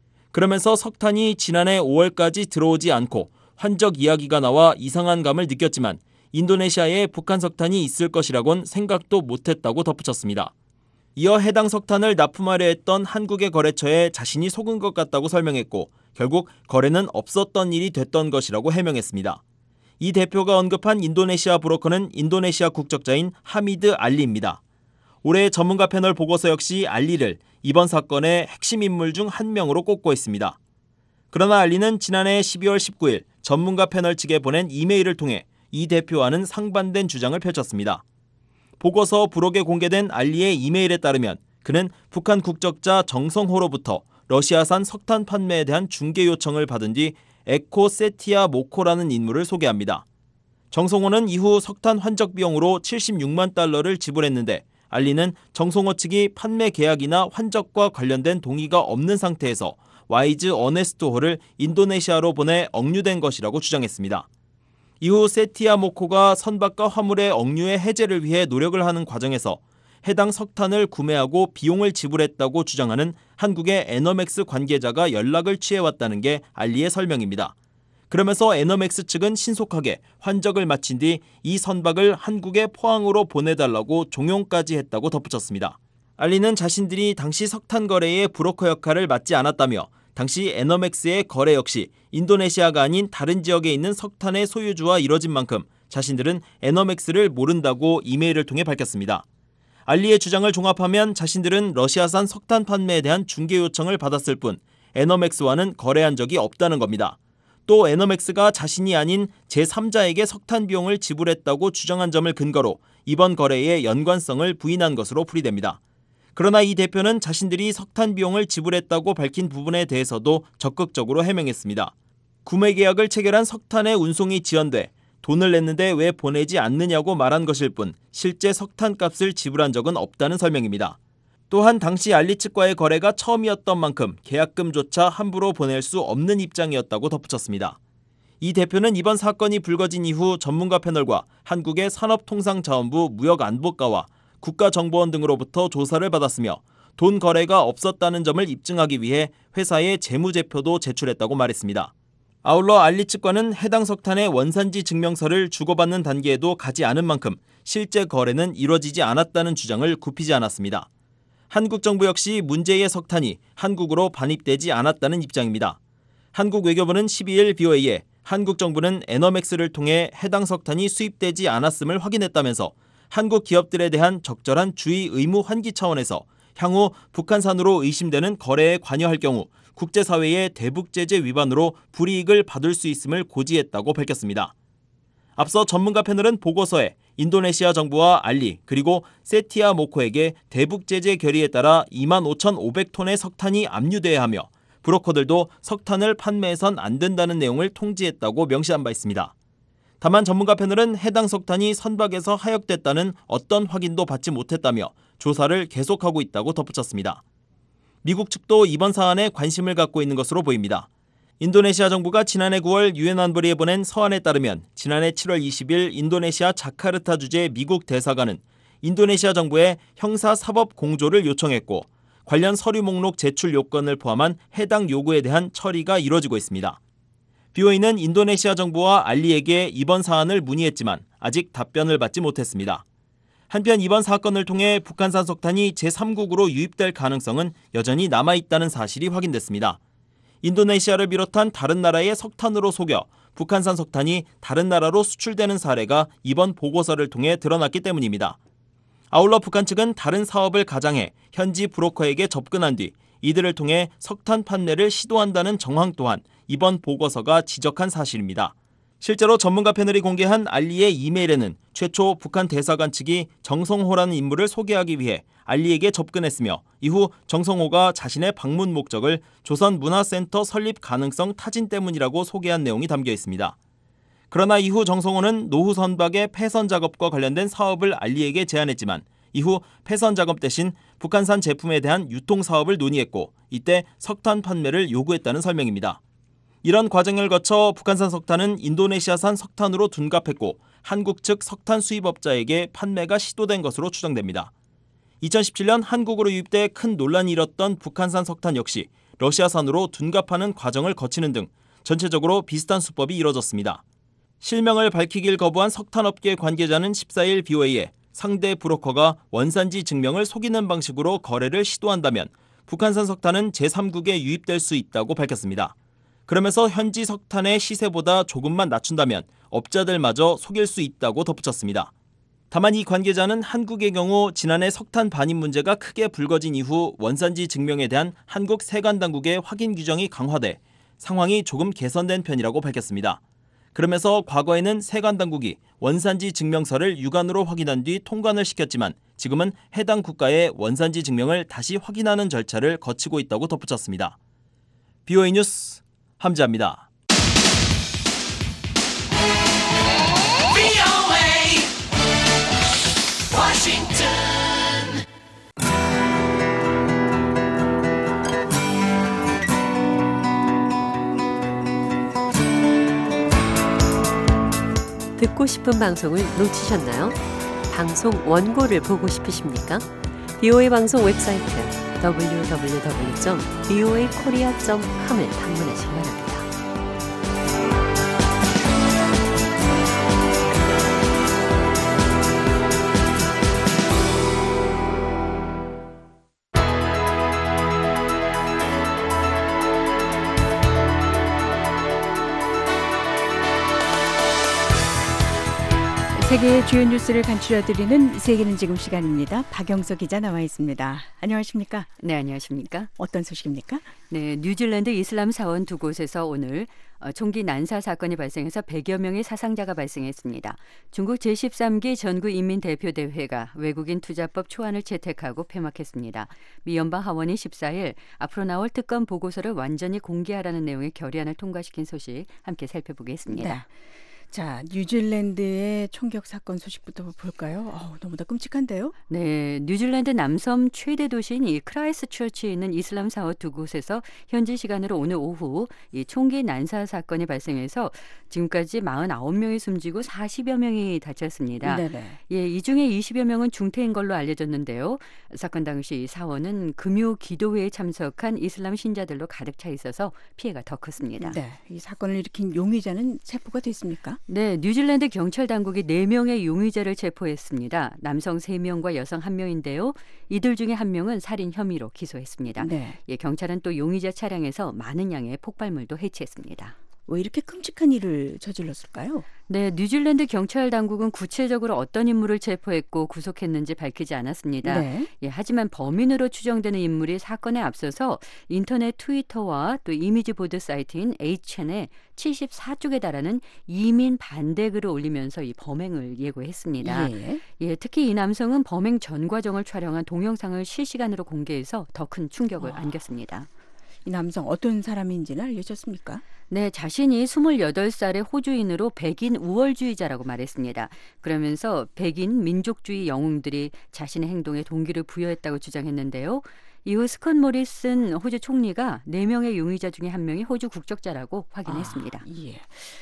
그러면서 석탄이 지난해 오월까지 들어오지 않고 환적 이야기가 나와 이상한 감을 느꼈지만 인도네시아에 북한 석탄이 있을 것이라곤 생각도 못했다고 덧붙였습니다. 이어 해당 석탄을 납품하려 했던 한국의 거래처에 자신이 속은 것 같다고 설명했고 결국 거래는 없었던 일이 됐던 것이라고 해명했습니다. 이 대표가 언급한 인도네시아 브로커는 인도네시아 국적자인 하미드 알리입니다. 올해 전문가 패널 보고서 역시 알리를 이번 사건의 핵심 인물 중 한 명으로 꼽고 있습니다. 그러나 알리는 지난해 십이월 십구일 전문가 패널 측에 보낸 이메일을 통해 이 대표와는 상반된 주장을 펼쳤습니다. 보고서 부록에 공개된 알리의 이메일에 따르면 그는 북한 국적자 정성호로부터 러시아산 석탄 판매에 대한 중개 요청을 받은 뒤 에코 세티아 모코라는 인물을 소개합니다. 정성호는 이후 석탄 환적 비용으로 칠십육만 달러를 지불했는데 알리는 정성호 측이 판매 계약이나 환적과 관련된 동의가 없는 상태에서 와이즈 어네스토호를 인도네시아로 보내 억류된 것이라고 주장했습니다. 이후 세티아 모코가 선박과 화물의 억류의 해제를 위해 노력을 하는 과정에서 해당 석탄을 구매하고 비용을 지불했다고 주장하는 한국의 에너맥스 관계자가 연락을 취해왔다는 게 알리의 설명입니다. 그러면서 에너맥스 측은 신속하게 환적을 마친 뒤 이 선박을 한국의 포항으로 보내달라고 종용까지 했다고 덧붙였습니다. 알리는 자신들이 당시 석탄 거래의 브로커 역할을 맡지 않았다며 당시 에너맥스의 거래 역시 인도네시아가 아닌 다른 지역에 있는 석탄의 소유주와 이뤄진 만큼 자신들은 에너맥스를 모른다고 이메일을 통해 밝혔습니다. 알리의 주장을 종합하면 자신들은 러시아산 석탄 판매에 대한 중개 요청을 받았을 뿐 에너맥스와는 거래한 적이 없다는 겁니다. 또 에너맥스가 자신이 아닌 제삼자에게 석탄 비용을 지불했다고 주장한 점을 근거로 이번 거래의 연관성을 부인한 것으로 풀이됩니다. 그러나 이 대표는 자신들이 석탄 비용을 지불했다고 밝힌 부분에 대해서도 적극적으로 해명했습니다. 구매 계약을 체결한 석탄의 운송이 지연돼 돈을 냈는데 왜 보내지 않느냐고 말한 것일 뿐 실제 석탄 값을 지불한 적은 없다는 설명입니다. 또한 당시 알리 측과의 거래가 처음이었던 만큼 계약금조차 함부로 보낼 수 없는 입장이었다고 덧붙였습니다. 이 대표는 이번 사건이 불거진 이후 전문가 패널과 한국의 산업통상자원부 무역안보과와 국가정보원 등으로부터 조사를 받았으며 돈 거래가 없었다는 점을 입증하기 위해 회사의 재무제표도 제출했다고 말했습니다. 아울러 알리 측과는 해당 석탄의 원산지 증명서를 주고받는 단계에도 가지 않은 만큼 실제 거래는 이뤄지지 않았다는 주장을 굽히지 않았습니다. 한국 정부 역시 문제의 석탄이 한국으로 반입되지 않았다는 입장입니다. 한국 외교부는 십이일 비오에이에 한국 정부는 에너맥스를 통해 해당 석탄이 수입되지 않았음을 확인했다면서 한국 기업들에 대한 적절한 주의 의무 환기 차원에서 향후 북한산으로 의심되는 거래에 관여할 경우 국제사회의 대북 제재 위반으로 불이익을 받을 수 있음을 고지했다고 밝혔습니다. 앞서 전문가 패널은 보고서에 인도네시아 정부와 알리 그리고 세티아 모코에게 대북 제재 결의에 따라 이만 오천오백 톤의 석탄이 압류돼야 하며 브로커들도 석탄을 판매해선 안 된다는 내용을 통지했다고 명시한 바 있습니다. 다만 전문가 패널은 해당 석탄이 선박에서 하역됐다는 어떤 확인도 받지 못했다며 조사를 계속하고 있다고 덧붙였습니다. 미국 측도 이번 사안에 관심을 갖고 있는 것으로 보입니다. 인도네시아 정부가 지난해 구월 유엔 안보리에 보낸 서한에 따르면 지난해 칠월 이십일 인도네시아 자카르타 주재 미국 대사관은 인도네시아 정부에 형사사법 공조를 요청했고 관련 서류 목록 제출 요건을 포함한 해당 요구에 대한 처리가 이뤄지고 있습니다. 비오에이는 인도네시아 정부와 알리에게 이번 사안을 문의했지만 아직 답변을 받지 못했습니다. 한편 이번 사건을 통해 북한산 석탄이 제삼국으로 유입될 가능성은 여전히 남아있다는 사실이 확인됐습니다. 인도네시아를 비롯한 다른 나라의 석탄으로 속여 북한산 석탄이 다른 나라로 수출되는 사례가 이번 보고서를 통해 드러났기 때문입니다. 아울러 북한 측은 다른 사업을 가장해 현지 브로커에게 접근한 뒤 이들을 통해 석탄 판매를 시도한다는 정황 또한 이번 보고서가 지적한 사실입니다. 실제로 전문가 패널이 공개한 알리의 이메일에는 최초 북한 대사관 측이 정성호라는 인물을 소개하기 위해 알리에게 접근했으며 이후 정성호가 자신의 방문 목적을 조선문화센터 설립 가능성 타진 때문이라고 소개한 내용이 담겨 있습니다. 그러나 이후 정성호는 노후 선박의 폐선 작업과 관련된 사업을 알리에게 제안했지만 이후 폐선 작업 대신 북한산 제품에 대한 유통 사업을 논의했고 이때 석탄 판매를 요구했다는 설명입니다. 이런 과정을 거쳐 북한산 석탄은 인도네시아산 석탄으로 둔갑했고 한국 측 석탄 수입업자에게 판매가 시도된 것으로 추정됩니다. 이천십칠 년 한국으로 유입돼 큰 논란이 일었던 북한산 석탄 역시 러시아산으로 둔갑하는 과정을 거치는 등 전체적으로 비슷한 수법이 이뤄졌습니다. 실명을 밝히길 거부한 석탄업계 관계자는 십사일 비오에이에 상대 브로커가 원산지 증명을 속이는 방식으로 거래를 시도한다면 북한산 석탄은 제삼국에 유입될 수 있다고 밝혔습니다. 그러면서 현지 석탄의 시세보다 조금만 낮춘다면 업자들마저 속일 수 있다고 덧붙였습니다. 다만 이 관계자는 한국의 경우 지난해 석탄 반입 문제가 크게 불거진 이후 원산지 증명에 대한 한국 세관당국의 확인 규정이 강화돼 상황이 조금 개선된 편이라고 밝혔습니다. 그러면서 과거에는 세관당국이 원산지 증명서를 육안으로 확인한 뒤 통관을 시켰지만 지금은 해당 국가의 원산지 증명을 다시 확인하는 절차를 거치고 있다고 덧붙였습니다. 비오에이 뉴스 함지아입니다. 듣고 싶은 방송을 놓치셨나요? 방송 원고를 보고 싶으십니까? 비오에이 방송 웹사이트 더블유 더블유 더블유 점 비오에이 코리아 점 컴을 방문하시기 바랍니다. 세계의 주요 뉴스를 간추려드리는 세계는 지금 시간입니다. 박영서 기자 나와 있습니다. 안녕하십니까? 네, 안녕하십니까? 어떤 소식입니까? 네, 뉴질랜드 이슬람 사원 두 곳에서 오늘 총기 난사 사건이 발생해서 백여 명의 사상자가 발생했습니다. 중국 제십삼 기 전국인민대표대회가 외국인 투자법 초안을 채택하고 폐막했습니다. 미 연방 하원이 십사일 앞으로 나올 특검 보고서를 완전히 공개하라는 내용의 결의안을 통과시킨 소식 함께 살펴보겠습니다. 네. 자, 뉴질랜드의 총격 사건 소식부터 볼까요? 어, 너무나 끔찍한데요? 네, 뉴질랜드 남섬 최대 도시인 이 크라이스트처치에 있는 이슬람 사원 두 곳에서 현지 시간으로 오늘 오후 이 총기 난사 사건이 발생해서 지금까지 사십구 명이 숨지고 사십여 명이 다쳤습니다. 네네. 예, 이 중에 이십여 명은 중태인 걸로 알려졌는데요. 사건 당시 사원은 금요 기도회에 참석한 이슬람 신자들로 가득 차 있어서 피해가 더 컸습니다. 네, 이 사건을 일으킨 용의자는 체포가 됐습니까? 네, 뉴질랜드 경찰 당국이 네 명의 용의자를 체포했습니다. 남성 세 명과 여성 한 명인데요. 이들 중에 한 명은 살인 혐의로 기소했습니다. 네. 예, 경찰은 또 용의자 차량에서 많은 양의 폭발물도 해치했습니다. 왜 이렇게 끔찍한 일을 저질렀을까요? 네, 뉴질랜드 경찰 당국은 구체적으로 어떤 인물을 체포했고 구속했는지 밝히지 않았습니다. 네. 예, 하지만 범인으로 추정되는 인물이 사건에 앞서서 인터넷 트위터와 또 이미지 보드 사이트인 에이치엔에 칠십사 쪽에 달하는 이민 반대 글을 올리면서 이 범행을 예고했습니다. 예. 예, 특히 이 남성은 범행 전 과정을 촬영한 동영상을 실시간으로 공개해서 더 큰 충격을 아. 안겼습니다. 이 남성 어떤 사람인지는 알려졌습니까? 네, 자신이 스물여덟 살의 호주인으로 백인 우월주의자라고 말했습니다. 그러면서 백인 민족주의 영웅들이 자신의 행동에 동기를 부여했다고 주장했는데요. 이후 스콧 모리슨 호주 총리가 네 명의 용의자 중에 한 명이 호주 국적자라고 확인했습니다. 아, 예.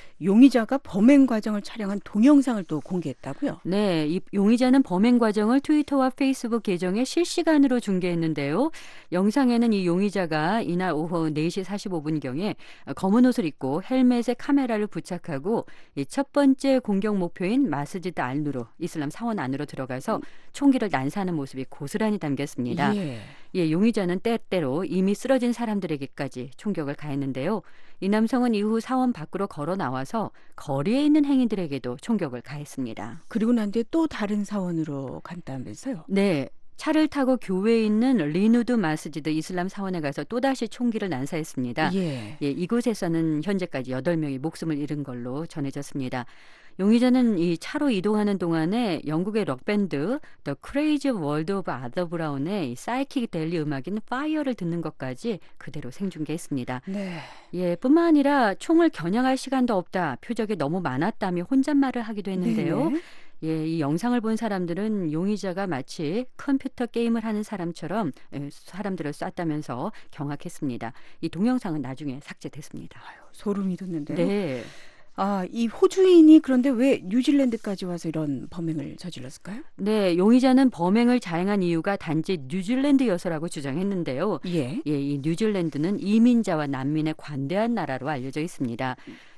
용의자가 범행 과정을 촬영한 동영상을 또 공개했다고요? 네, 이 용의자는 범행 과정을 트위터와 페이스북 계정에 실시간으로 중계했는데요. 영상에는 이 용의자가 이날 오후 네 시 사십오 분경에 검은 옷을 입고 헬멧에 카메라를 부착하고 이 첫 번째 공격 목표인 마스지드 알누르 이슬람 사원 안으로 들어가서 총기를 난사하는 모습이 고스란히 담겼습니다. 예. 예, 용의자는 때때로 이미 쓰러진 사람들에게까지 총격을 가했는데요. 이 남성은 이후 사원 밖으로 걸어 나와서 거리에 있는 행인들에게도 총격을 가했습니다. 그리고 난 뒤에 또 다른 사원으로 간다면서요? 네. 차를 타고 교회에 있는 리누드 마스지드 이슬람 사원에 가서 또다시 총기를 난사했습니다. 예. 예, 이곳에서는 현재까지 여덟 명이 목숨을 잃은 걸로 전해졌습니다. 용의자는 이 차로 이동하는 동안에 영국의 록밴드 The Crazy World of Arthur Brown의 사이킥 델리 음악인 Fire를 듣는 것까지 그대로 생중계했습니다. 네. 예, 뿐만 아니라 총을 겨냥할 시간도 없다, 표적이 너무 많았다며 혼잣말을 하기도 했는데요. 네네. 예, 이 영상을 본 사람들은 용의자가 마치 컴퓨터 게임을 하는 사람처럼 사람들을 쐈다면서 경악했습니다. 이 동영상은 나중에 삭제됐습니다. 아유, 소름이 돋는데요. 네. 아, 이 호주인이 그런데 왜 뉴질랜드까지 와서 이런 범행을 저질렀을까요? 네, 용의자는 범행을 자행한 이유가 단지 뉴질랜드여서라고 주장했는데요. 예. 예, 이 뉴질랜드는 이민자와 난민에 관대한 나라로 알려져 있습니다.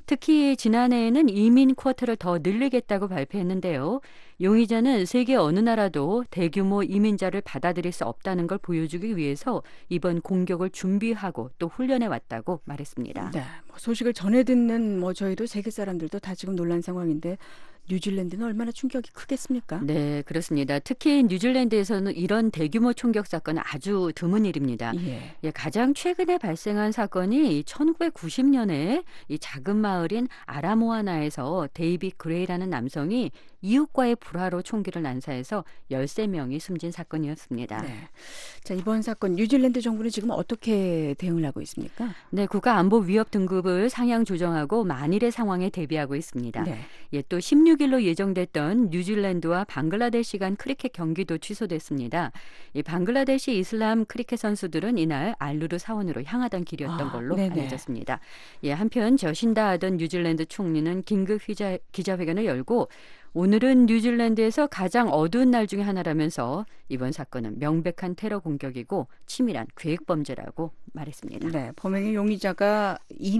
특히 지난해에는 이민 쿼터를 더 늘리겠다고 발표했는데요. 용의자는 세계 어느 나라도 대규모 이민자를 받아들일 수 없다는 걸 보여주기 위해서 이번 공격을 준비하고 또 훈련해 왔다고 말했습니다. 네, 뭐 소식을 전해 듣는 뭐 저희도 세계 사람들도 다 지금 놀란 상황인데 뉴질랜드는 얼마나 충격이 크겠습니까? 네, 그렇습니다. 특히 뉴질랜드에서는 이런 대규모 총격 사건은 아주 드문 일입니다. 예. 예, 가장 최근에 발생한 사건이 천구백구십 년에 이 작은 마을인 아라모아나에서 데이빗 그레이라는 남성이 이웃과의 불화로 총기를 난사해서 열세 명이 숨진 사건이었습니다. 네. 자, 이번 사건 뉴질랜드 정부는 지금 어떻게 대응을 하고 있습니까? 네, 국가안보 위협 등급을 상향 조정하고 만일의 상황에 대비하고 있습니다. 네. 예, 또 십육 일로 예정됐던 뉴질랜드와 방글라데시 간 크리켓 경기도 취소됐습니다. 이 방글라데시 이슬람 크리켓 선수들은 이날 알루르 사원으로 향하던 길이었던 아, 걸로 네네. 알려졌습니다. 예, 한편 저신다하던 뉴질랜드 총리는 긴급 기자, 기자회견을 열고 오늘은 뉴질랜드에서 가장 어두운 날 중에 하나라면서 이번 사건은 명백한 테러 공격이고 치밀한 계획 범죄라고 말했습니다. 네, 범행의 용의자가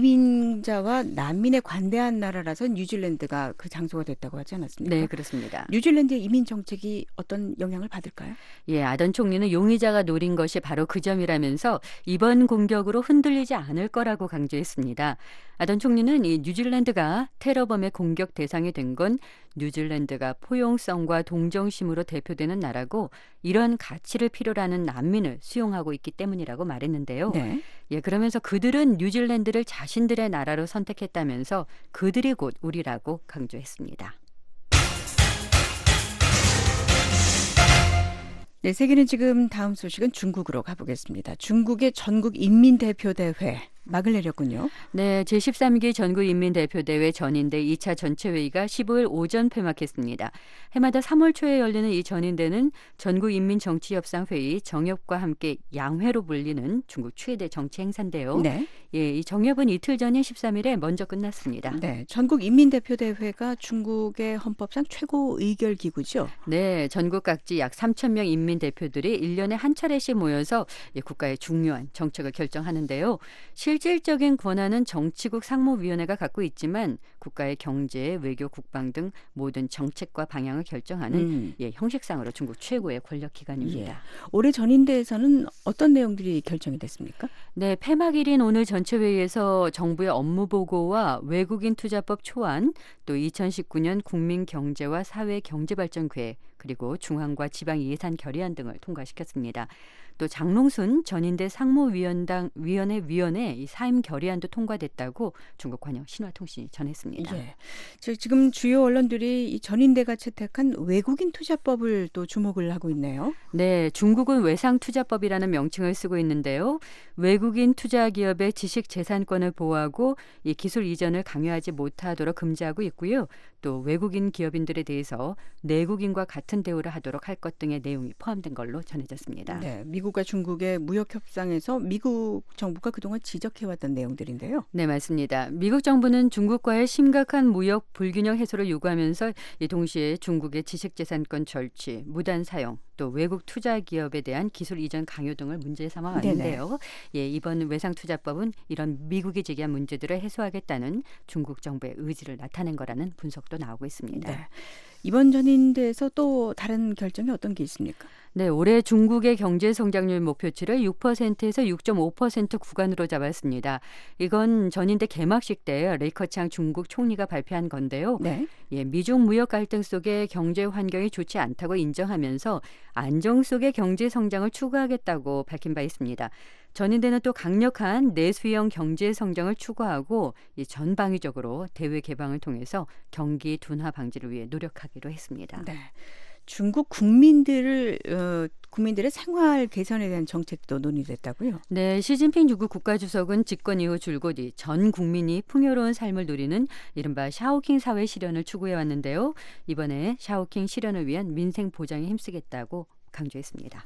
이민자와 난민에 관대한 나라라서 뉴질랜드가 그 장소가 됐다고 하지 않았습니까? 네, 그렇습니다. 뉴질랜드의 이민 정책이 어떤 영향을 받을까요? 예, 아던 총리는 용의자가 노린 것이 바로 그 점이라면서 이번 공격으로 흔들리지 않을 거라고 강조했습니다. 아던 총리는 이 뉴질랜드가 테러범의 공격 대상이 된 건 뉴질랜드가 포용성과 동정심으로 대표되는 나라고 이런 가치를 필요로 하는 난민을 수용하고 있기 때문이라고 말했는데요. 네. 예, 그러면서 그들은 뉴질랜드를 자신들의 나라로 선택했다면서 그들이 곧 우리라고 강조했습니다. 네, 세계는 지금 다음 소식은 중국으로 가보겠습니다. 중국의 전국인민대표대회 막을 내렸군요. 네, 제십삼 기 전국인민대표대회 전인대 이 차 전체회의가 십오 일 오전 폐막했습니다. 해마다 삼월 초에 열리는 이 전인대는 전국인민정치협상회의 정협과 함께 양회로 불리는 중국 최대 정치 행사인데요. 네. 예, 이 정협은 이틀 전인 십삼 일에 먼저 끝났습니다. 네, 전국인민대표대회가 중국의 헌법상 최고 의결기구죠. 네, 전국 각지 약 삼천 명 인민대표들이 일 년에 한 차례씩 모여서 국가의 중요한 정책을 결정하는데요. 실 실질적인 권한은 정치국 상무위원회가 갖고 있지만 국가의 경제, 외교, 국방 등 모든 정책과 방향을 결정하는 음. 예, 형식상으로 중국 최고의 권력 기관입니다. 예. 올해 전인대에서는 어떤 내용들이 결정이 됐습니까? 네, 폐막일인 오늘 전체 회의에서 정부의 업무 보고와 외국인 투자법 초안, 또 이천십구 년 국민 경제와 사회 경제 발전 계획, 그리고 중앙과 지방 예산 결의안 등을 통과시켰습니다. 또 장롱순 전인대 상무위원장 위원회 위원회 이 사임 결의안도 통과됐다고 중국 관영 신화통신이 전했습니다. 예. 지금 주요 언론들이 이 전인대가 채택한 외국인 투자법을 또 주목을 하고 있네요. 네, 중국은 외상투자법이라는 명칭을 쓰고 있는데요. 외국인 투자 기업의 지식 재산권을 보호하고 이 기술 이전을 강요하지 못하도록 금지하고 있고요. 또 외국인 기업인들에 대해서 내국인과 같은 대우를 하도록 할 것 등의 내용이 포함된 걸로 전해졌습니다. 네, 미국과 중국의 무역 협상에서 미국 정부가 그동안 지적해왔던 내용들인데요. 네, 맞습니다. 미국 정부는 중국과의 심각한 무역 불균형 해소를 요구하면서 동시에 중국의 지식재산권 절취, 무단 사용, 또 외국 투자 기업에 대한 기술 이전 강요 등을 문제 삼아 왔는데요. 예, 이번 외상투자법은 이런 미국이 제기한 문제들을 해소하겠다는 중국 정부의 의지를 나타낸 거라는 분석도 나오고 있습니다. 네. 이번 전인대에서 또 다른 결정이 어떤 게 있습니까? 네, 올해 중국의 경제 성장률 목표치를 육 퍼센트에서 육 점 오 퍼센트 구간으로 잡았습니다. 이건 전인대 개막식 때 레이커창 중국 총리가 발표한 건데요. 네. 예, 미중 무역 갈등 속에 경제 환경이 좋지 않다고 인정하면서 안정 속의 경제 성장을 추구하겠다고 밝힌 바 있습니다. 전인대는 또 강력한 내수형 경제 성장을 추구하고 이 전방위적으로 대외 개방을 통해서 경기 둔화 방지를 위해 노력하기로 했습니다. 네. 중국 국민들을 어, 국민들의 생활 개선에 대한 정책도 논의됐다고요? 네, 시진핑 중국 국가주석은 집권 이후 줄곧 전 국민이 풍요로운 삶을 누리는 이른바 샤오킹 사회 실현을 추구해 왔는데요. 이번에 샤오킹 실현을 위한 민생 보장에 힘쓰겠다고 강조했습니다.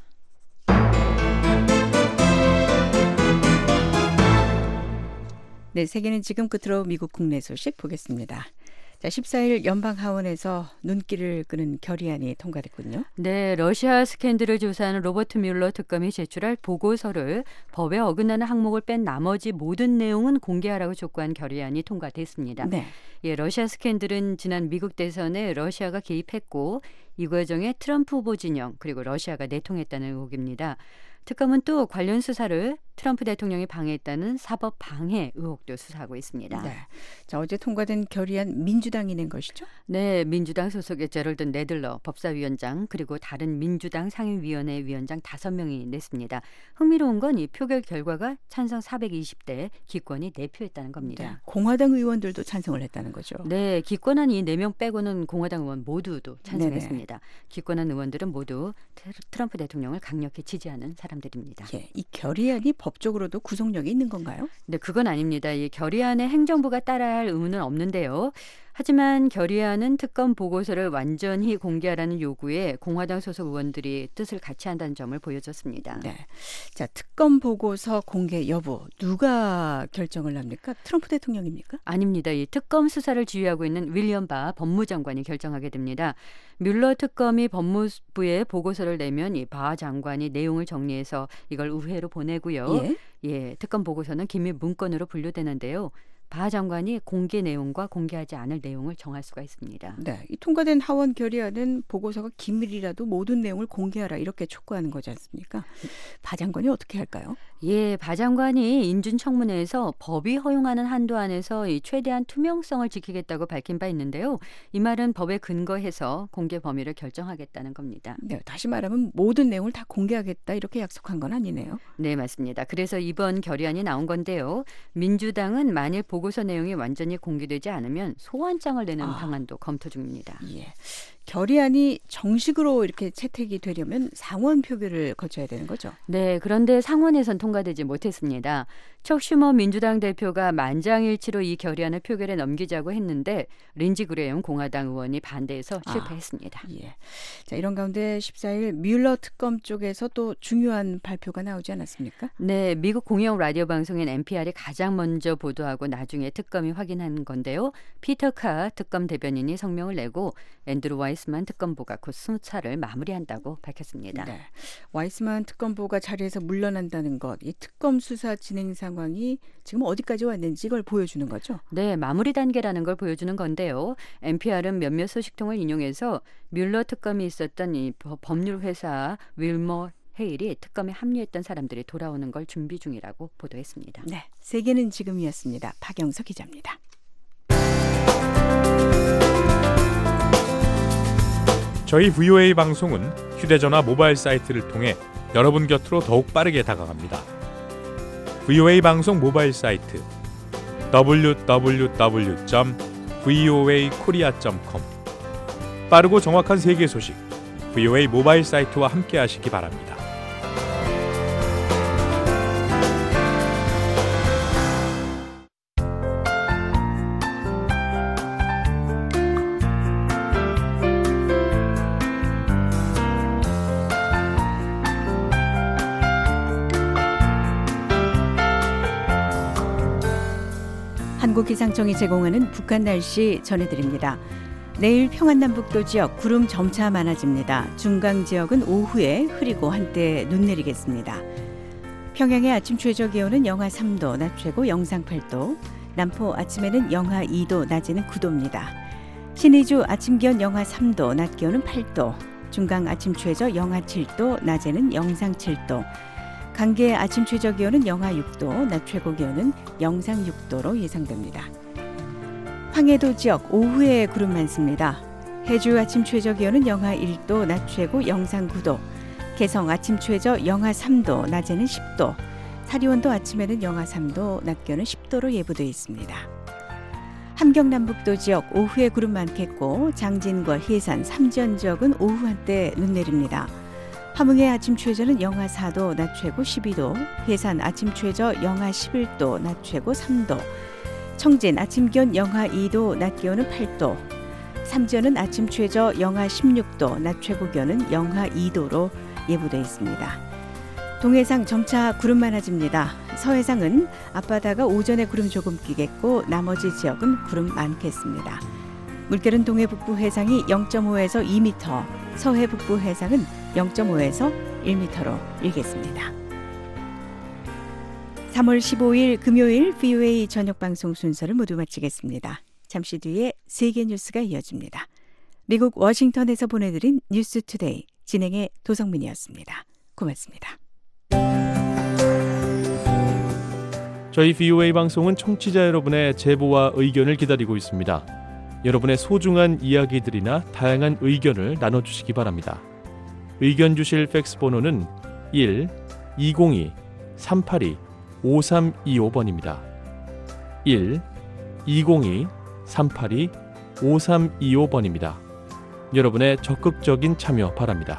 네, 세계는 지금 끝으로 미국 국내 소식 보겠습니다. 자, 십사 일 연방 하원에서 눈길을 끄는 결의안이 통과됐군요. 네, 러시아 스캔들을 조사하는 로버트 뮬러 특검이 제출할 보고서를 법에 어긋나는 항목을 뺀 나머지 모든 내용은 공개하라고 촉구한 결의안이 통과됐습니다. 네. 예, 러시아 스캔들은 지난 미국 대선에 러시아가 개입했고 이 과정에 트럼프 후보 진영 그리고 러시아가 내통했다는 의혹입니다. 특검은 또 관련 수사를 트럼프 대통령이 방해했다는 사법 방해 의혹도 수사하고 있습니다. 네. 자, 어제 통과된 결의안 민주당이 낸 것이죠? 네, 민주당 소속의 제럴드 네들러 법사위원장 그리고 다른 민주당 상임위원회 위원장 다섯 명이 냈습니다. 흥미로운 건 이 표결 결과가 찬성 사백이십 대 기권이 네 표였다는 겁니다. 네. 공화당 의원들도 찬성을 했다는 거죠? 네, 기권한 이 네 명 빼고는 공화당 의원 모두도 찬성했습니다. 네네. 기권한 의원들은 모두 트럼프 대통령을 강력히 지지하는 사람들입니다. 예, 이 결의안이 법적으로도 구속력이 있는 건가요? 네, 그건 아닙니다. 이 결의안에 행정부가 따라야 할 의무는 없는데요. 하지만 결의안은 특검 보고서를 완전히 공개하라는 요구에 공화당 소속 의원들이 뜻을 같이 한다는 점을 보여줬습니다. 네. 자, 특검 보고서 공개 여부 누가 결정을 합니까? 트럼프 대통령입니까? 아닙니다. 이 특검 수사를 지휘하고 있는 윌리엄 바 법무장관이 결정하게 됩니다. 뮬러 특검이 법무부에 보고서를 내면 이 바 장관이 내용을 정리해서 이걸 의회로 보내고요. 예? 예, 특검 보고서는 기밀 문건으로 분류되는데요. 바 장관이 공개 내용과 공개하지 않을 내용을 정할 수가 있습니다. 네, 이 통과된 하원 결의안은 보고서가 기밀이라도 모든 내용을 공개하라 이렇게 촉구하는 거지 않습니까? 바 장관이 어떻게 할까요? 예, 바 장관이 인준청문회에서 법이 허용하는 한도 안에서 이 최대한 투명성을 지키겠다고 밝힌 바 있는데요. 이 말은 법에 근거해서 공개 범위를 결정하겠다는 겁니다. 네, 다시 말하면 모든 내용을 다 공개하겠다 이렇게 약속한 건 아니네요. 네, 맞습니다. 그래서 이번 결의안이 나온 건데요. 민주당은 만일 보고서 내용이 완전히 공개되지 않으면 소환장을 내는 아, 방안도 검토 중입니다. 예. 결의안이 정식으로 이렇게 채택이 되려면 상원 표결을 거쳐야 되는 거죠? 네, 그런데 상원에선 통과되지 못했습니다. 척 슈머 민주당 대표가 만장일치로 이 결의안을 표결에 넘기자고 했는데 린지 그레엄 공화당 의원이 반대해서 실패했습니다. 아, 예. 자, 이런 가운데 십사 일 뮬러 특검 쪽에서 또 중요한 발표가 나오지 않았습니까? 네, 미국 공영 라디오 방송인 엔피알이 가장 먼저 보도하고 나중에 특검이 확인한 건데요. 피터 카 특검 대변인이 성명을 내고 앤드루 와이스만 특검보가 곧 수사를 마무리한다고 밝혔습니다. 네. 와이스만 특검보가 자리에서 물러난다는 것, 이 특검 수사 진행 상황 상황이 지금 어디까지 왔는지 이걸 보여주는 거죠? 네, 마무리 단계라는 걸 보여주는 건데요. 엔피알은 몇몇 소식통을 인용해서 뮬러 특검이 있었던 이 법률 회사 윌머 헤일이 특검에 합류했던 사람들이 돌아오는 걸 준비 중이라고 보도했습니다. 네, 세계는 지금이었습니다. 박영석 기자입니다. 저희 브이오에이 방송은 휴대전화 모바일 사이트를 통해 여러분 곁으로 더욱 빠르게 다가갑니다. 브이오에이 방송 모바일 사이트 더블유 더블유 더블유 점 브이오에이 코리아 점 컴 빠르고 정확한 세계 소식 브이오에이 모바일 사이트와 함께 하시기 바랍니다. 한국기상청이 제공하는 북한 날씨 전해드립니다. 내일 평안남북도 지역 구름 점차 많아집니다. 중강 지역은 오후에 흐리고 한때 눈 내리겠습니다. 평양의 아침 최저 기온은 영하 삼 도, 낮 최고 영상 팔 도, 남포 아침에는 영하 이 도, 낮에는 구 도입니다. 신의주 아침 기온 영하 삼 도, 낮 기온은 팔 도, 중강 아침 최저 영하 칠 도, 낮에는 영상 칠 도, 강계 아침 최저 기온은 영하 육 도, 낮 최고 기온은 영상 육 도로 예상됩니다. 황해도 지역 오후에 구름 많습니다. 해주 아침 최저 기온은 영하 일 도, 낮 최고 영상 구 도, 개성 아침 최저 영하 삼 도, 낮에는 십 도, 사리원도 아침에는 영하 삼 도, 낮 기온은 십 도로 예보되어 있습니다. 함경남북도 지역 오후에 구름 많겠고 장진과 해산, 삼전 지역은 오후 한때 눈 내립니다. 함흥의 아침 최저는 영하 사 도, 낮 최고 십이 도, 해산 아침 최저 영하 십일 도, 낮 최고 삼 도, 청진 아침 기온 영하 이 도, 낮 기온은 팔 도, 삼전은 아침 최저 영하 십육 도, 낮 최고 기온은 영하 이 도로 예보되어 있습니다. 동해상 점차 구름 많아집니다. 서해상은 앞바다가 오전에 구름 조금 끼겠고 나머지 지역은 구름 많겠습니다. 물결은 동해 북부 해상이 영 점 오에서 이 미터, 서해 북부 해상은 영 점 오에서 일 미터로 일겠습니다. 삼월 십오일 금요일 브이오에이 저녁 방송 순서를 모두 마치겠습니다. 잠시 뒤에 세계 뉴스가 이어집니다. 미국 워싱턴에서 보내드린 뉴스 투데이 진행의 도성민이었습니다. 고맙습니다. 저희 브이오에이 방송은 청취자 여러분의 제보와 의견을 기다리고 있습니다. 여러분의 소중한 이야기들이나 다양한 의견을 나눠주시기 바랍니다. 의견 주실 팩스 번호는 일 이공이 삼팔이 오삼이오 번입니다. 일 이공이 삼팔이 오삼이오 번입니다. 여러분의 적극적인 참여 바랍니다.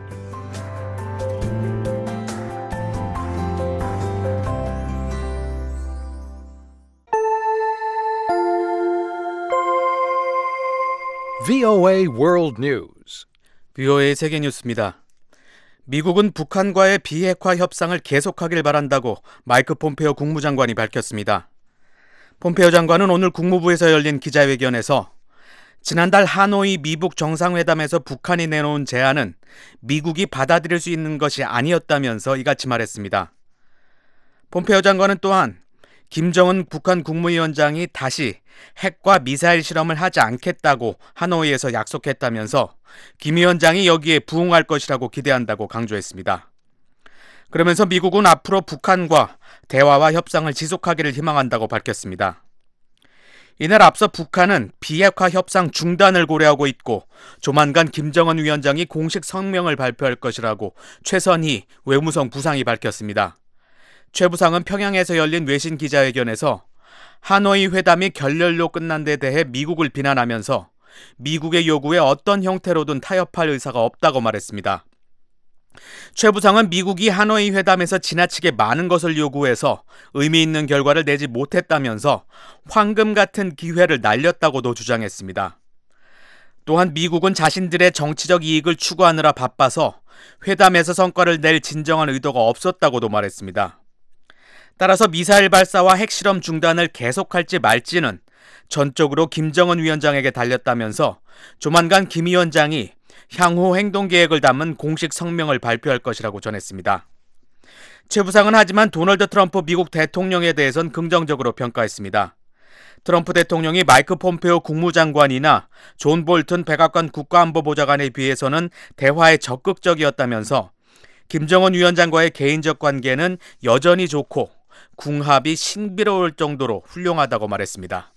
브이오에이 World News. 브이오에이 세계 뉴스입니다. 미국은 북한과의 비핵화 협상을 계속하길 바란다고 마이크 폼페오 국무장관이 밝혔습니다. 폼페오 장관은 오늘 국무부에서 열린 기자회견에서 지난달 하노이 미북 정상회담에서 북한이 내놓은 제안은 미국이 받아들일 수 있는 것이 아니었다면서 이같이 말했습니다. 폼페오 장관은 또한 김정은 북한 국무위원장이 다시 핵과 미사일 실험을 하지 않겠다고 하노이에서 약속했다면서 김 위원장이 여기에 부응할 것이라고 기대한다고 강조했습니다. 그러면서 미국은 앞으로 북한과 대화와 협상을 지속하기를 희망한다고 밝혔습니다. 이날 앞서 북한은 비핵화 협상 중단을 고려하고 있고 조만간 김정은 위원장이 공식 성명을 발표할 것이라고 최선희 외무성 부상이 밝혔습니다. 최 부상은 평양에서 열린 외신 기자회견에서 하노이 회담이 결렬로 끝난 데 대해 미국을 비난하면서 미국의 요구에 어떤 형태로든 타협할 의사가 없다고 말했습니다. 최 부상은 미국이 하노이 회담에서 지나치게 많은 것을 요구해서 의미 있는 결과를 내지 못했다면서 황금 같은 기회를 날렸다고도 주장했습니다. 또한 미국은 자신들의 정치적 이익을 추구하느라 바빠서 회담에서 성과를 낼 진정한 의도가 없었다고도 말했습니다. 따라서 미사일 발사와 핵실험 중단을 계속할지 말지는 전적으로 김정은 위원장에게 달렸다면서 조만간 김 위원장이 향후 행동 계획을 담은 공식 성명을 발표할 것이라고 전했습니다. 최 부상은 하지만 도널드 트럼프 미국 대통령에 대해선 긍정적으로 평가했습니다. 트럼프 대통령이 마이크 폼페오 국무장관이나 존 볼튼 백악관 국가안보보좌관에 비해서는 대화에 적극적이었다면서 김정은 위원장과의 개인적 관계는 여전히 좋고 궁합이 신비로울 정도로 훌륭하다고 말했습니다.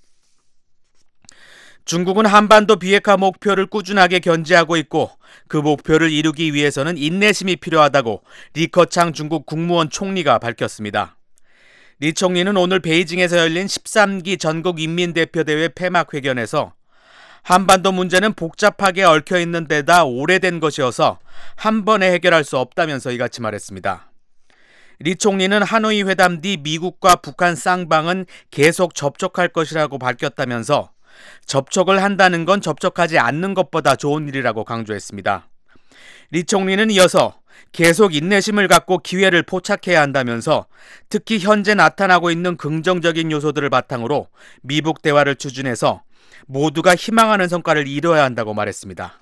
중국은 한반도 비핵화 목표를 꾸준하게 견지하고 있고 그 목표를 이루기 위해서는 인내심이 필요하다고 리커창 중국 국무원 총리가 밝혔습니다. 리 총리는 오늘 베이징에서 열린 십삼 기 전국인민대표대회 폐막회견에서 한반도 문제는 복잡하게 얽혀있는 데다 오래된 것이어서 한 번에 해결할 수 없다면서 이같이 말했습니다. 리 총리는 하노이 회담 뒤 미국과 북한 쌍방은 계속 접촉할 것이라고 밝혔다면서 접촉을 한다는 건 접촉하지 않는 것보다 좋은 일이라고 강조했습니다. 리 총리는 이어서 계속 인내심을 갖고 기회를 포착해야 한다면서 특히 현재 나타나고 있는 긍정적인 요소들을 바탕으로 미북 대화를 추진해서 모두가 희망하는 성과를 이뤄야 한다고 말했습니다.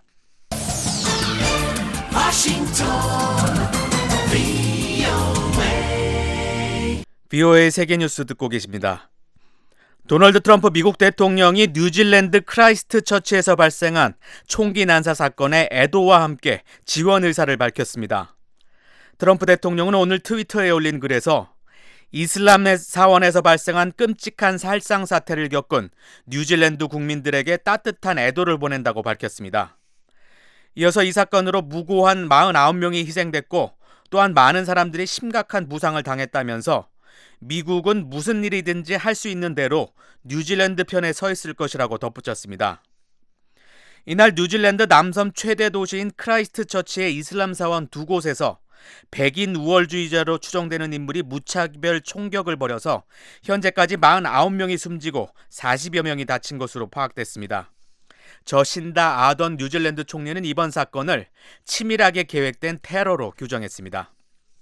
비오에이 세계뉴스 듣고 계십니다. 도널드 트럼프 미국 대통령이 뉴질랜드 크라이스트 처치에서 발생한 총기 난사 사건에 애도와 함께 지원 의사를 밝혔습니다. 트럼프 대통령은 오늘 트위터에 올린 글에서 이슬람 사원에서 발생한 끔찍한 살상 사태를 겪은 뉴질랜드 국민들에게 따뜻한 애도를 보낸다고 밝혔습니다. 이어서 이 사건으로 무고한 사십구 명이 희생됐고 또한 많은 사람들이 심각한 부상을 당했다면서 미국은 무슨 일이든지 할 수 있는 대로 뉴질랜드 편에 서 있을 것이라고 덧붙였습니다. 이날 뉴질랜드 남섬 최대 도시인 크라이스트 처치의 이슬람 사원 두 곳에서 백인 우월주의자로 추정되는 인물이 무차별 총격을 벌여서 현재까지 사십구 명이 숨지고 사십여 명이 다친 것으로 파악됐습니다. 저신다 아던 뉴질랜드 총리는 이번 사건을 치밀하게 계획된 테러로 규정했습니다.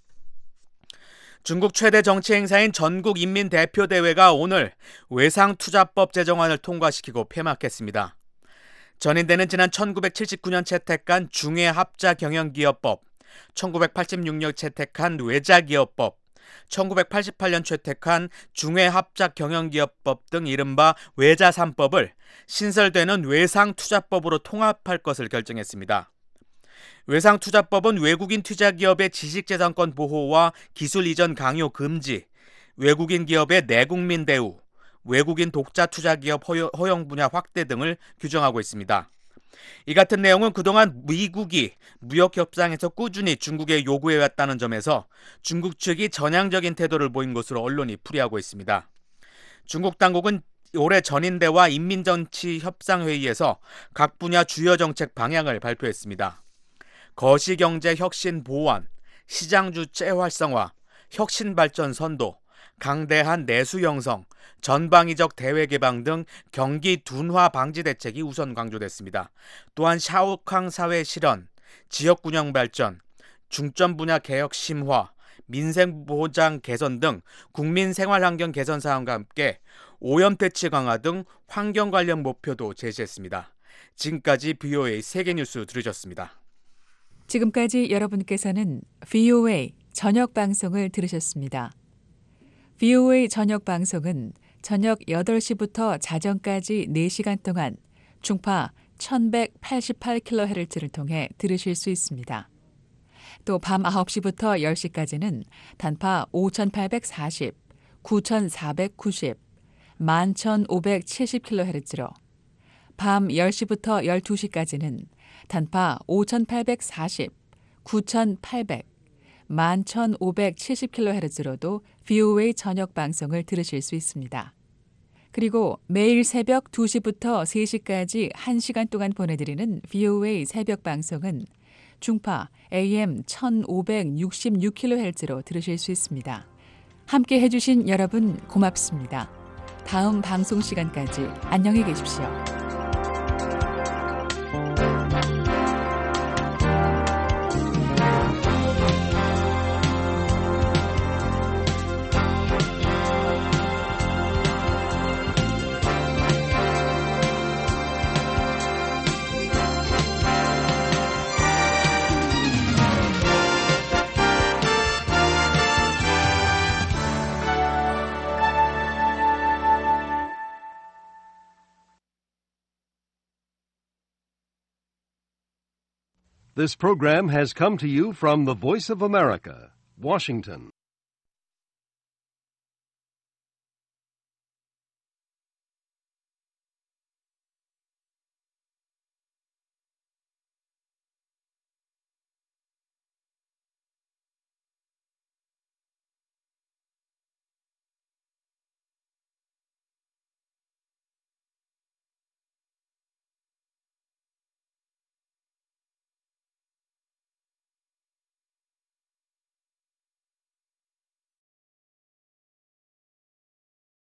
중국 최대 정치 행사인 전국인민대표대회가 오늘 외상투자법 제정안을 통과시키고 폐막했습니다. 전인대는 지난 천구백칠십구 년 채택한 중해합자경영기업법, 천구백팔십육 년 채택한 외자기업법, 천구백팔십팔 년 채택한 중해합작경영기업법 등 이른바 외자 삼 법을 신설되는 외상투자법으로 통합할 것을 결정했습니다. 외상투자법은 외국인 투자기업의 지식재산권 보호와 기술 이전 강요 금지, 외국인 기업의 내국민 대우, 외국인 독자 투자기업 허용 분야 확대 등을 규정하고 있습니다. 이 같은 내용은 그동안 미국이 무역협상에서 꾸준히 중국에 요구해왔다는 점에서 중국 측이 전향적인 태도를 보인 것으로 언론이 풀이하고 있습니다. 중국 당국은 올해 전인대와 인민정치협상회의에서 각 분야 주요 정책 방향을 발표했습니다. 거시경제 혁신 보완, 시장주체 활성화, 혁신발전 선도, 강대한 내수 형성, 전방위적 대외 개방 등 경기 둔화 방지 대책이 우선 강조됐습니다. 또한 샤오캉 사회 실현, 지역균형 발전, 중점 분야 개혁 심화, 민생 보장 개선 등 국민 생활 환경 개선 사항과 함께 오염 퇴치 강화 등 환경 관련 목표도 제시했습니다. 지금까지 비오에이 세계뉴스 들으셨습니다. 지금까지 여러분께서는 비오에이 저녁 방송을 들으셨습니다. 비오에이 저녁 방송은 저녁 여덟 시부터 자정까지 네 시간 동안 중파 천백팔십팔 킬로헤르츠를 통해 들으실 수 있습니다. 또 밤 아홉 시부터 열 시까지는 단파 오천팔백사십, 구천사백구십, 만 천오백칠십 킬로헤르츠로 밤 열 시부터 열두 시까지는 단파 오천팔백사십, 구천팔백, 만 천오백칠십 킬로헤르츠로도 비오에이 저녁 방송을 들으실 수 있습니다. 그리고 매일 새벽 두 시부터 세 시까지 한 시간 동안 보내드리는 비오에이 새벽 방송은 중파 에이엠 천오백육십육 킬로헤르츠로 들으실 수 있습니다. 함께 해주신 여러분 고맙습니다. 다음 방송 시간까지 안녕히 계십시오. This program has come to you from the Voice of America, Washington.